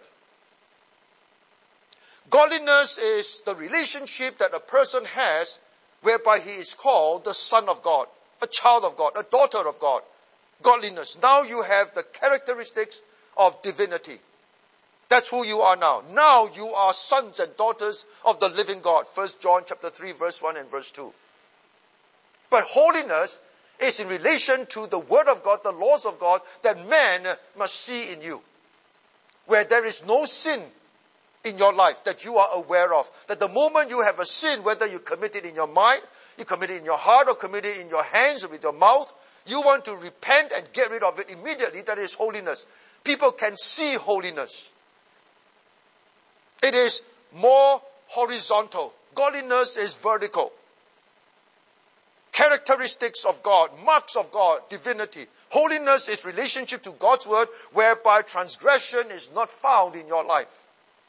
Godliness is the relationship that a person has whereby he is called the son of God, a child of God, a daughter of God. Godliness. Now you have the characteristics of divinity. That's who you are now. Now you are sons and daughters of the living God. 1 John chapter 3, verse 1 and verse 2. But holiness is in relation to the Word of God, the laws of God, that man must see in you. Where there is no sin in your life that you are aware of. That the moment you have a sin, whether you commit it in your mind, you commit it in your heart, or commit it in your hands or with your mouth, you want to repent and get rid of it immediately. That is holiness. People can see holiness. It is more horizontal. Godliness is vertical. Characteristics of God, marks of God, divinity. Holiness is relationship to God's word, whereby transgression is not found in your life.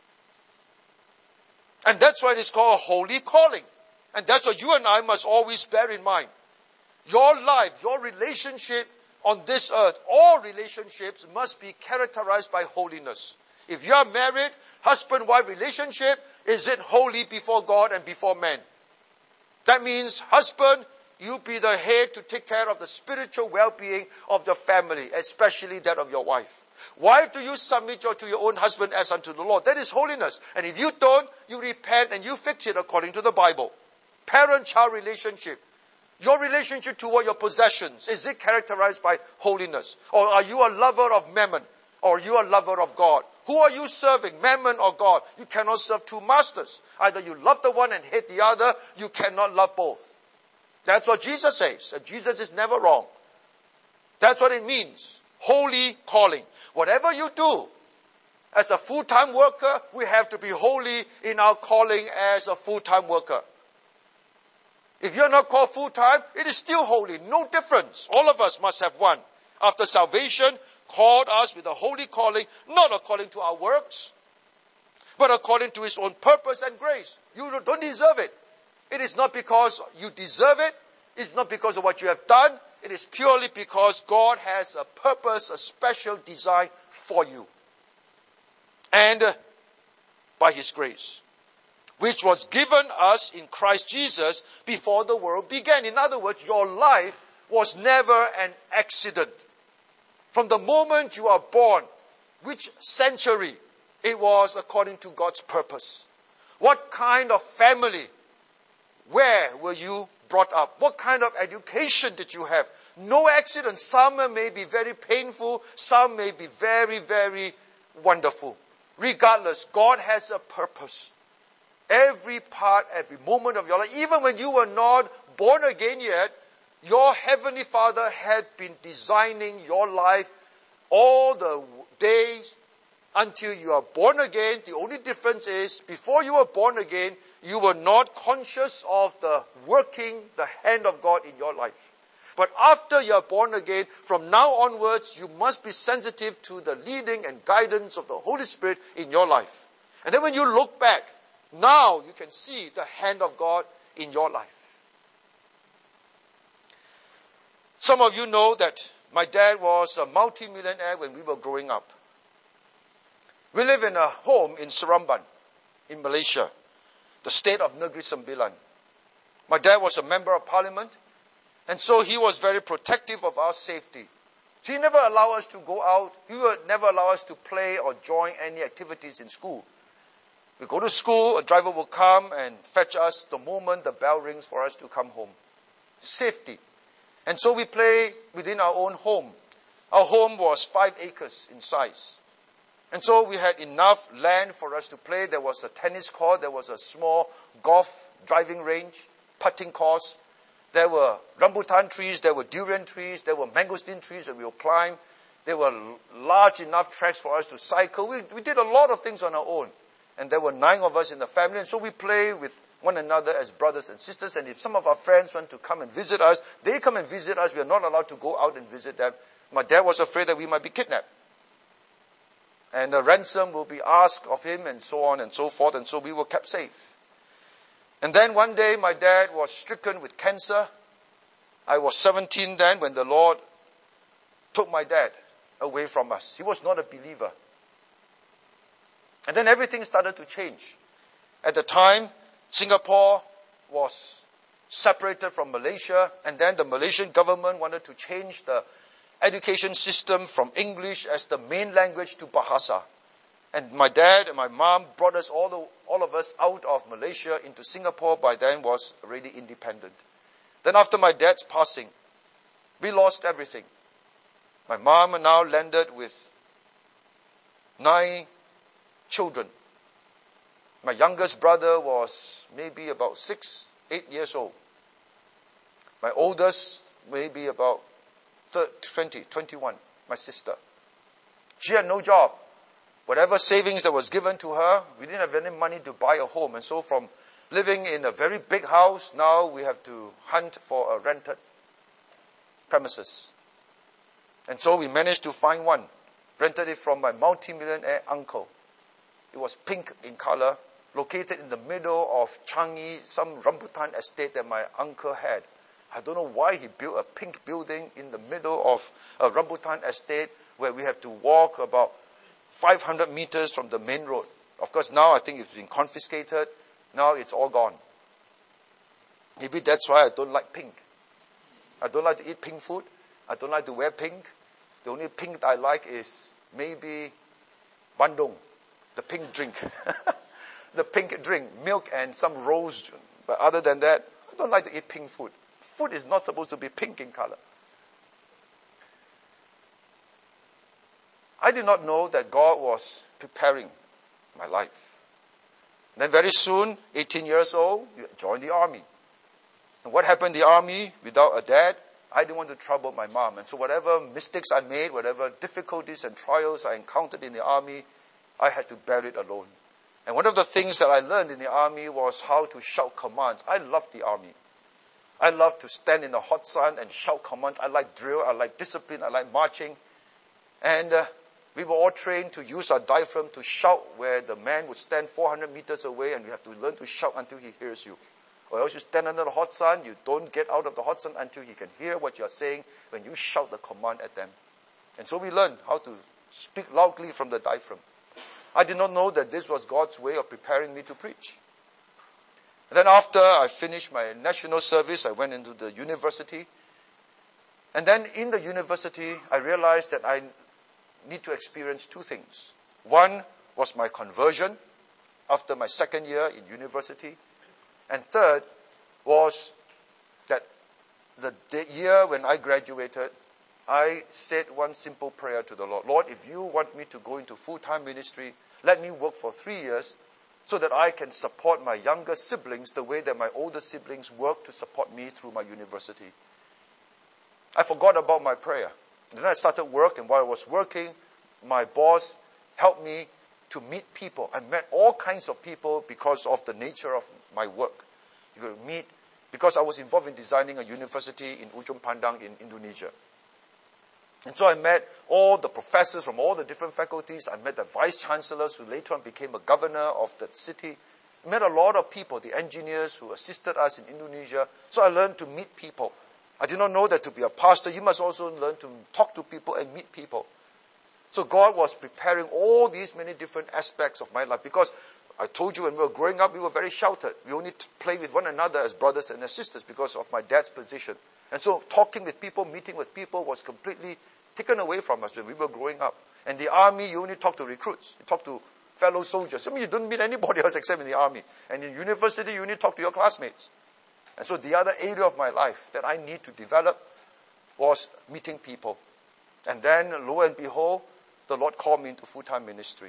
And that's why it is called a holy calling. And that's what you and I must always bear in mind. Your life, your relationship on this earth, all relationships must be characterized by holiness. If you are married, husband-wife relationship, is it holy before God and before men? That means, husband, you be the head to take care of the spiritual well-being of the family, especially that of your wife. Wife, do you submit to your own husband as unto the Lord? That is holiness. And if you don't, you repent and you fix it according to the Bible. Parent-child relationship. Your relationship toward your possessions, is it characterized by holiness? Or are you a lover of mammon? Or are you a lover of God? Who are you serving, mammon or God? You cannot serve two masters. Either you love the one and hate the other. You cannot love both. That's what Jesus says. And Jesus is never wrong. That's what it means. Holy calling. Whatever you do, as a full-time worker, we have to be holy in our calling as a full-time worker. If you're not called full-time, it is still holy. No difference. All of us must have one. After salvation, called us with a holy calling, not according to our works, but according to His own purpose and grace. You don't deserve it. It is not because you deserve it. It's not because of what you have done. It is purely because God has a purpose, a special design for you. And by His grace, which was given us in Christ Jesus before the world began. In other words, your life was never an accident. From the moment you are born, which century, it was according to God's purpose. What kind of family? Where were you brought up? What kind of education did you have? No accident. Some may be very painful. Some may be very, very wonderful. Regardless, God has a purpose. Every part, every moment of your life, even when you were not born again yet, your Heavenly Father had been designing your life all the days until you are born again. The only difference is, before you were born again, you were not conscious of the working, the hand of God in your life. But after you are born again, from now onwards, you must be sensitive to the leading and guidance of the Holy Spirit in your life. And then when you look back, now you can see the hand of God in your life. Some of you know that my dad was a multi-millionaire when we were growing up. We live in a home in Seremban, in Malaysia, the state of Negeri Sembilan. My dad was a member of parliament, and so he was very protective of our safety. So he never allowed us to go out. He would never allow us to play or join any activities in school. We go to school, a driver will come and fetch us the moment the bell rings for us to come home. Safety. And so we play within our own home. Our home was 5 acres in size. And so we had enough land for us to play. There was a tennis court. There was a small golf driving range, putting course. There were rambutan trees. There were durian trees. There were mangosteen trees that we would climb. There were large enough tracks for us to cycle. We did a lot of things on our own. And there were 9 of us in the family. And so we play with one another as brothers and sisters. And if some of our friends want to come and visit us, they come and visit us. We are not allowed to go out and visit them. My dad was afraid that we might be kidnapped. And a ransom will be asked of him and so on and so forth. And so we were kept safe. And then one day my dad was stricken with cancer. I was 17 then when the Lord took my dad away from us. He was not a believer. And then everything started to change. At the time, Singapore was separated from Malaysia, and then the Malaysian government wanted to change the education system from English as the main language to Bahasa. And my dad and my mom brought us, all of us out of Malaysia into Singapore. By then was already independent. Then after my dad's passing, we lost everything. My mom now landed with 9 children. My youngest brother was maybe about 6, 8 years old. My oldest maybe about 20, 21, my sister. She had no job. Whatever savings that was given to her, we didn't have any money to buy a home. And so from living in a very big house, now we have to hunt for a rented premises. And so we managed to find one. Rented it from my multi-millionaire uncle. It was pink in color, located in the middle of Changi, some rambutan estate that my uncle had. I don't know why he built a pink building in the middle of a rambutan estate where we have to walk about 500 meters from the main road. Of course, now I think it's been confiscated. Now it's all gone. Maybe that's why I don't like pink. I don't like to eat pink food. I don't like to wear pink. The only pink that I like is maybe bandung, the pink drink. The pink drink, milk and some rose. But other than that, I don't like to eat pink food. Food is not supposed to be pink in color. I did not know that God was preparing my life. Then very soon, 18 years old, you joined the army. And what happened in the army without a dad? I didn't want to trouble my mom. And so whatever mistakes I made, whatever difficulties and trials I encountered in the army, I had to bear it alone. And one of the things that I learned in the army was how to shout commands. I loved the army. I loved to stand in the hot sun and shout commands. I like drill, I like discipline, I like marching. And we were all trained to use our diaphragm to shout where the man would stand 400 meters away, and you have to learn to shout until he hears you. or else you stand under the hot sun. You don't get out of the hot sun until he can hear what you're saying when you shout the command at them. And so we learn how to speak loudly from the diaphragm. I did not know that this was God's way of preparing me to preach. And then after I finished my national service, I went into the university. And then in the university, I realized that I need to experience two things. One was my conversion after my second year in university. And third was that the year when I graduated, I said one simple prayer to the Lord. Lord, if you want me to go into full-time ministry, let me work for 3 years so that I can support my younger siblings the way that my older siblings work to support me through my university. I forgot about my prayer. Then I started work, and while I was working, my boss helped me to meet people. I met all kinds of people because of the nature of my work. You could meet, because I was involved in designing a university in Ujung Pandang in Indonesia. And so I met all the professors from all the different faculties. I met the vice chancellors who later on became a governor of that city. I met a lot of people, the engineers who assisted us in Indonesia. So I learned to meet people. I did not know that to be a pastor, you must also learn to talk to people and meet people. So God was preparing all these many different aspects of my life. Because I told you when we were growing up, we were very sheltered. We only played with one another as brothers and as sisters because of my dad's position. And so talking with people, meeting with people was completely taken away from us when we were growing up. And the army, you only talk to recruits. You talk to fellow soldiers. I mean, you don't meet anybody else except in the army. And in university, you only talk to your classmates. And so the other area of my life that I need to develop was meeting people. And then, lo and behold, the Lord called me into full-time ministry.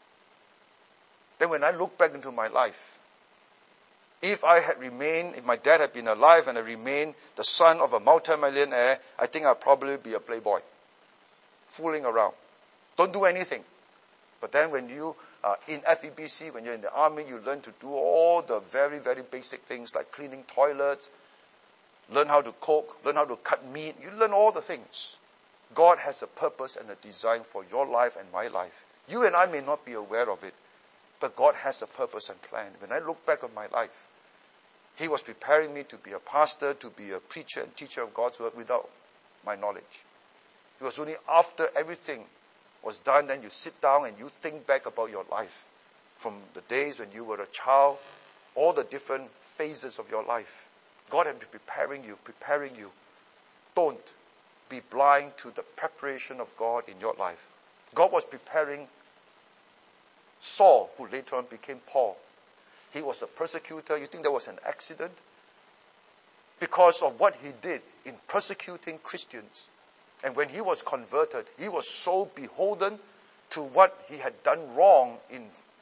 Then when I look back into my life, if my dad had been alive and I remained the son of a multimillionaire, I think I'd probably be a playboy, fooling around. Don't do anything. But then when you are in FEBC, when you're in the army, you learn to do all the very, very basic things like cleaning toilets, learn how to cook, learn how to cut meat. You learn all the things. God has a purpose and a design for your life and my life. You and I may not be aware of it, but God has a purpose and plan. When I look back on my life, He was preparing me to be a pastor, to be a preacher and teacher of God's word without my knowledge. It was only after everything was done, then you sit down and you think back about your life. From the days when you were a child, all the different phases of your life. God had been preparing you. Don't be blind to the preparation of God in your life. God was preparing Saul, who later on became Paul. He was a persecutor. You think that was an accident? Because of what he did in persecuting Christians. And when he was converted, he was so beholden to what he had done wrong in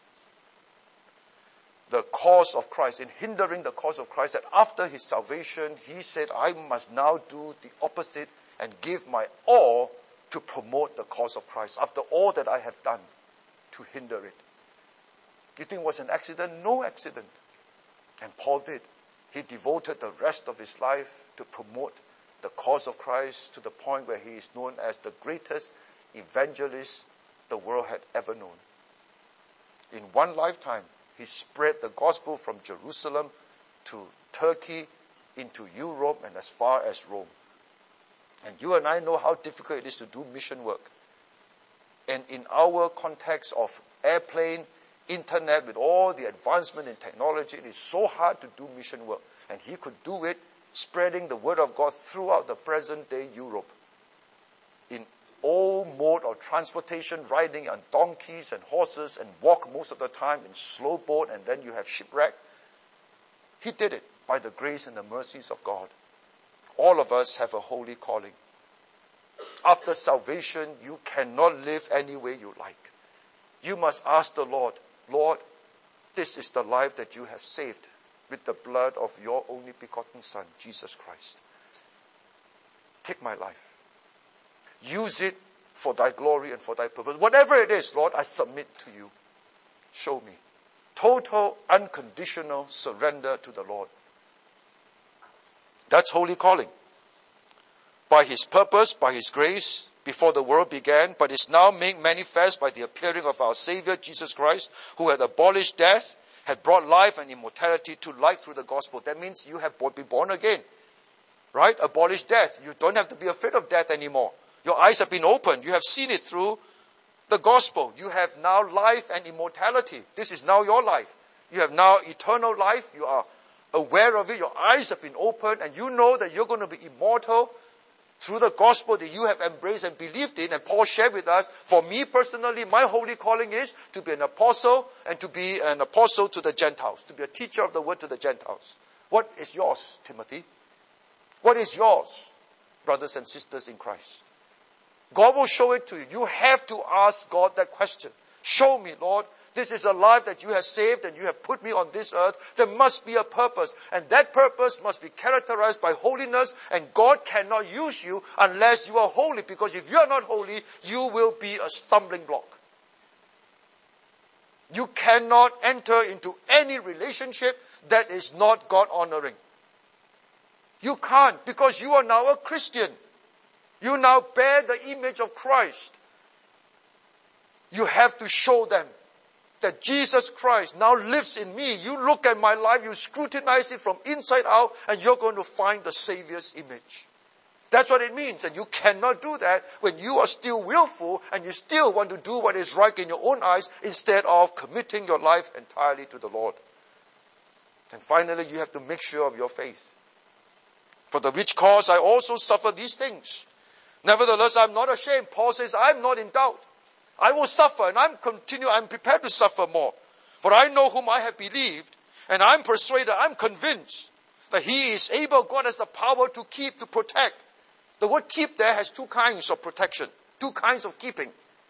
the cause of Christ, in hindering the cause of Christ, that after his salvation, he said, I must now do the opposite and give my all to promote the cause of Christ, after all that I have done to hinder it. You think it was an accident? No accident. And Paul did. He devoted the rest of his life to promote the cause of Christ to the point where he is known as the greatest evangelist the world had ever known. In one lifetime, he spread the gospel from Jerusalem to Turkey, into Europe, and as far as Rome. And you and I know how difficult it is to do mission work. And in our context of airplane, internet, with all the advancement in technology, it is so hard to do mission work. And he could do it, spreading the word of God throughout the present-day Europe. In all mode of transportation, riding on donkeys and horses and walk most of the time in slow boat, and then you have shipwreck. He did it by the grace and the mercies of God. All of us have a holy calling. After salvation, you cannot live any way you like. You must ask the Lord, Lord, this is the life that you have saved with the blood of your only begotten Son, Jesus Christ. Take my life. Use it for thy glory and for thy purpose. Whatever it is, Lord, I submit to you. Show me. Total, unconditional surrender to the Lord. That's holy calling. By his purpose, by his grace, before the world began, but is now made manifest by the appearing of our Savior, Jesus Christ, who had abolished death, had brought life and immortality to light through the gospel. That means you have been born again. Right? Abolish death. You don't have to be afraid of death anymore. Your eyes have been opened. You have seen it through the gospel. You have now life and immortality. This is now your life. You have now eternal life. You are aware of it. Your eyes have been opened, and you know that you're going to be immortal through the gospel that you have embraced and believed in. And Paul shared with us, for me personally, my holy calling is to be an apostle, and to be an apostle to the Gentiles, to be a teacher of the word to the Gentiles. What is yours, Timothy? What is yours, brothers and sisters in Christ? God will show it to you. You have to ask God that question. Show me, Lord. This is a life that you have saved and you have put me on this earth. There must be a purpose. And that purpose must be characterized by holiness. And God cannot use you unless you are holy. Because if you are not holy, you will be a stumbling block. You cannot enter into any relationship that is not God-honoring. You can't, because you are now a Christian. You now bear the image of Christ. You have to show them that Jesus Christ now lives in me. You look at my life, you scrutinize it from inside out, and you're going to find the Savior's image. That's what it means. And you cannot do that when you are still willful and you still want to do what is right in your own eyes instead of committing your life entirely to the Lord. And finally, you have to make sure of your faith. For the which cause I also suffer these things. Nevertheless, I'm not ashamed. Paul says, I'm not in doubt. I will suffer, and I'm prepared to suffer more. For I know whom I have believed, and I'm persuaded, I'm convinced that He is able. God has the power to keep, to protect. The word keep there has two kinds of protection, two kinds of keeping.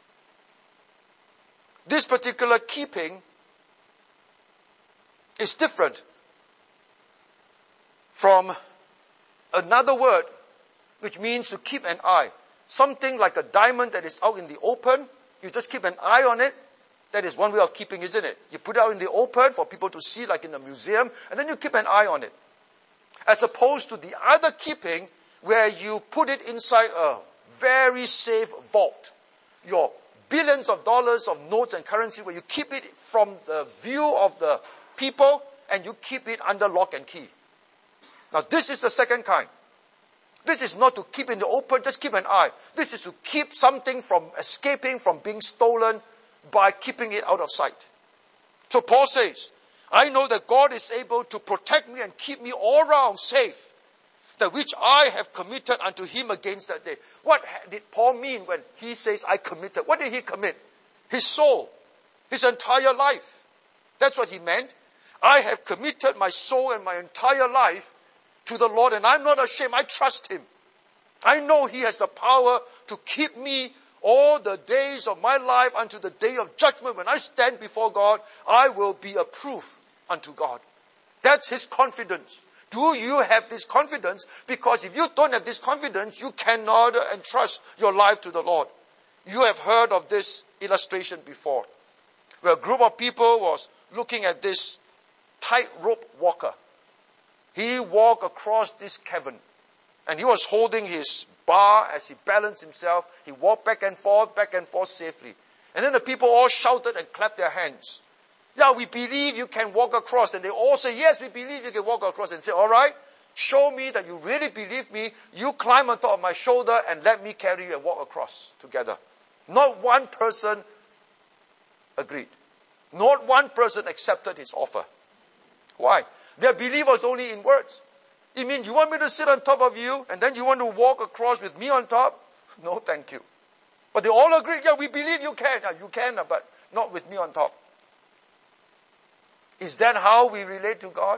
This particular keeping is different from another word, which means to keep an eye. Something like a diamond that is out in the open, you just keep an eye on it. That is one way of keeping, isn't it? You put it out in the open for people to see, like in a museum, and then you keep an eye on it. As opposed to the other keeping, where you put it inside a very safe vault. Your billions of dollars of notes and currency, where you keep it from the view of the people, and you keep it under lock and key. Now, this is the second kind. This is not to keep in the open, just keep an eye. This is to keep something from escaping, from being stolen, by keeping it out of sight. So Paul says, I know that God is able to protect me and keep me all round safe, that which I have committed unto Him against that day. What did Paul mean when he says, I committed? What did he commit? His soul, his entire life. That's what he meant. I have committed my soul and my entire life to the Lord, and I'm not ashamed. I trust Him. I know He has the power to keep me all the days of my life unto the day of judgment. When I stand before God, I will be a proof unto God. That's his confidence. Do you have this confidence? Because if you don't have this confidence, you cannot entrust your life to the Lord. You have heard of this illustration before, where a group of people was looking at this tightrope walker. He walked across this cavern, and he was holding his bar as he balanced himself. He walked back and forth safely. And then the people all shouted and clapped their hands. Yeah, we believe you can walk across. And they all say, yes, we believe you can walk across. And say, all right, show me that you really believe me. You climb on top of my shoulder and let me carry you and walk across together. Not one person agreed. Not one person accepted his offer. Why? Their belief was only in words. You mean you want me to sit on top of you and then you want to walk across with me on top? No, thank you. But they all agreed, yeah, we believe you can. Yeah, you can, but not with me on top. Is that how we relate to God?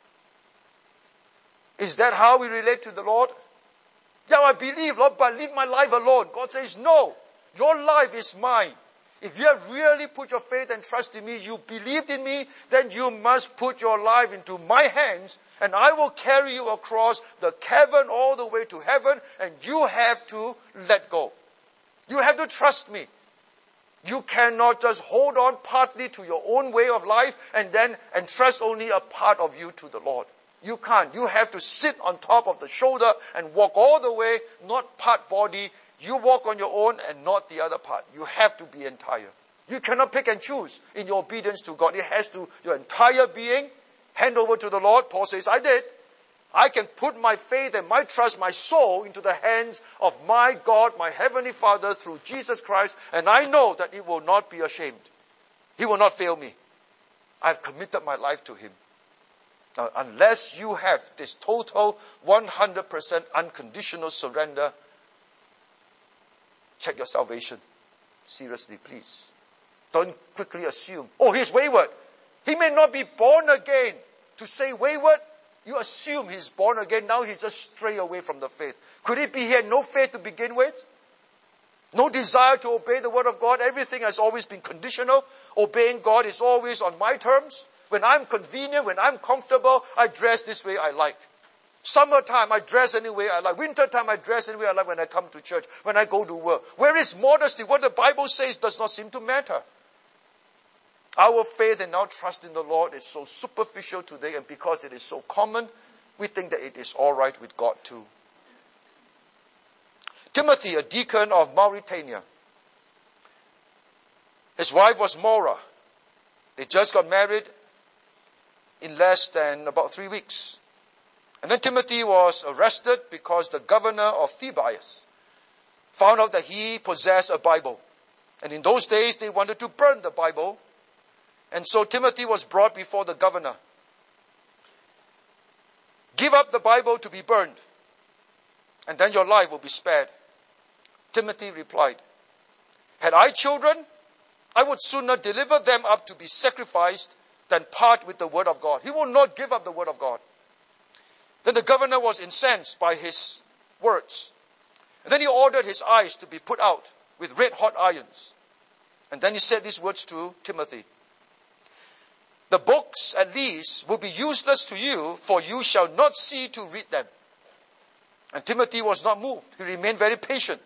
Is that how we relate to the Lord? Yeah, I believe, Lord, but leave my life alone. God says, no, your life is mine. If you have really put your faith and trust in me, you believed in me, then you must put your life into my hands, and I will carry you across the cavern all the way to heaven, and you have to let go. You have to trust me. You cannot just hold on partly to your own way of life and then entrust only a part of you to the Lord. You can't. You have to sit on top of the shoulder and walk all the way, not part body. You walk on your own and not the other part. You have to be entire. You cannot pick and choose in your obedience to God. It has to, your entire being, hand over to the Lord. Paul says, I did. I can put my faith and my trust, my soul into the hands of my God, my Heavenly Father through Jesus Christ, and I know that it will not be ashamed. He will not fail me. I've committed my life to Him. Now, unless you have this total 100% unconditional surrender, check your salvation. Seriously, please. Don't quickly assume, oh, he's wayward. He may not be born again. To say wayward, you assume he's born again. Now he's just stray away from the faith. Could it be he had no faith to begin with? No desire to obey the word of God? Everything has always been conditional. Obeying God is always on my terms. When I'm convenient, when I'm comfortable, I dress this way I like. Summertime, I dress any way I like. Wintertime, I dress any way I like when I come to church, when I go to work. Where is modesty? What the Bible says does not seem to matter. Our faith and our trust in the Lord is so superficial today, and because it is so common, we think that it is all right with God too. Timothy, a deacon of Mauritania. His wife was Maura. They just got married in less than about 3 weeks. And then Timothy was arrested because the governor of Thebais found out that he possessed a Bible. And in those days, they wanted to burn the Bible. And so Timothy was brought before the governor. Give up the Bible to be burned, and then your life will be spared. Timothy replied, had I children, I would sooner deliver them up to be sacrificed than part with the word of God. He will not give up the word of God. Then the governor was incensed by his words. And then he ordered his eyes to be put out with red hot irons. And then he said these words to Timothy. The books, at least, will be useless to you, for you shall not see to read them. And Timothy was not moved. He remained very patient.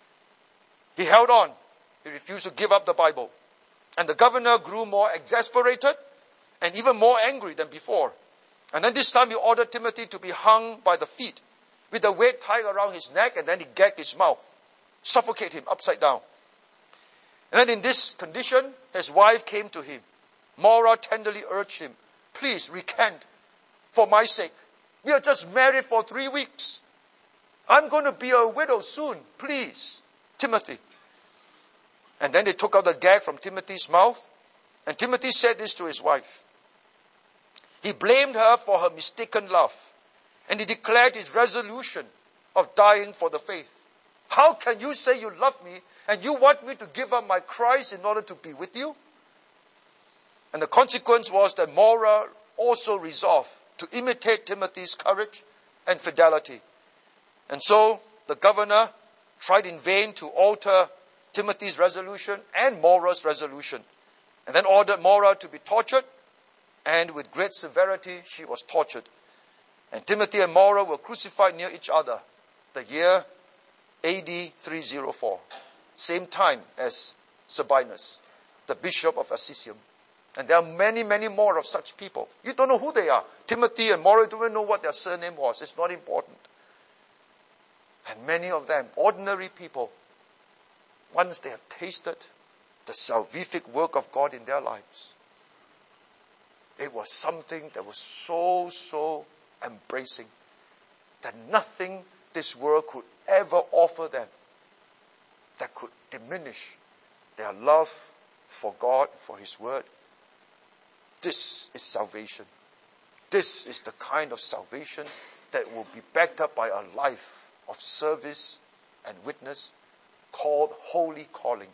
He held on. He refused to give up the Bible. And the governor grew more exasperated and even more angry than before. And then this time he ordered Timothy to be hung by the feet with a weight tied around his neck, and then he gagged his mouth, suffocate him upside down. And then in this condition, his wife came to him. Maura tenderly urged him, please recant for my sake. We are just married for 3 weeks. I'm going to be a widow soon. Please, Timothy. And then they took out the gag from Timothy's mouth. And Timothy said this to his wife. He blamed her for her mistaken love. And he declared his resolution of dying for the faith. How can you say you love me and you want me to give up my Christ in order to be with you? And the consequence was that Maura also resolved to imitate Timothy's courage and fidelity. And so the governor tried in vain to alter Timothy's resolution and Maura's resolution, and then ordered Maura to be tortured, and with great severity she was tortured. And Timothy and Maura were crucified near each other, the year AD 304, same time as Sabinus, the bishop of Assisium. And there are many, many more of such people. You don't know who they are. Timothy and Maura, you don't even know what their surname was. It's not important. And many of them, ordinary people, once they have tasted the salvific work of God in their lives, it was something that was so embracing that nothing this world could ever offer them that could diminish their love for God, for His Word. This is salvation. This is the kind of salvation that will be backed up by a life of service and witness called holy calling.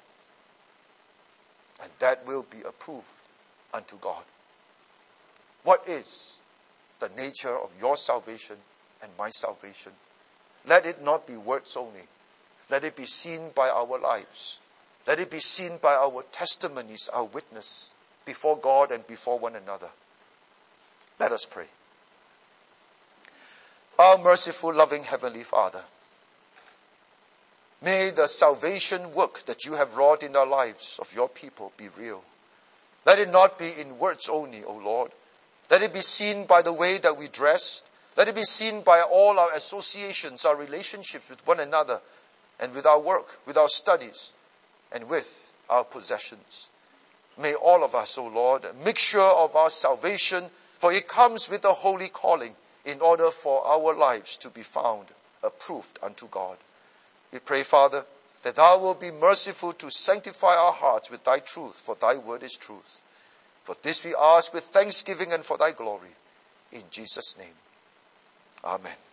And that will be approved unto God. What is the nature of your salvation and my salvation? Let it not be words only. Let it be seen by our lives. Let it be seen by our testimonies, our witness before God and before one another. Let us pray. Our merciful, loving Heavenly Father, may the salvation work that you have wrought in the lives of your people be real. Let it not be in words only, O Lord. Let it be seen by the way that we dress. Let it be seen by all our associations, our relationships with one another, and with our work, with our studies, and with our possessions. may all of us, O Lord, make sure of our salvation, for it comes with a holy calling in order for our lives to be found approved unto God. We pray, Father, that thou wilt be merciful to sanctify our hearts with thy truth, for thy word is truth. For this we ask with thanksgiving and for thy glory. In Jesus' name. Amen.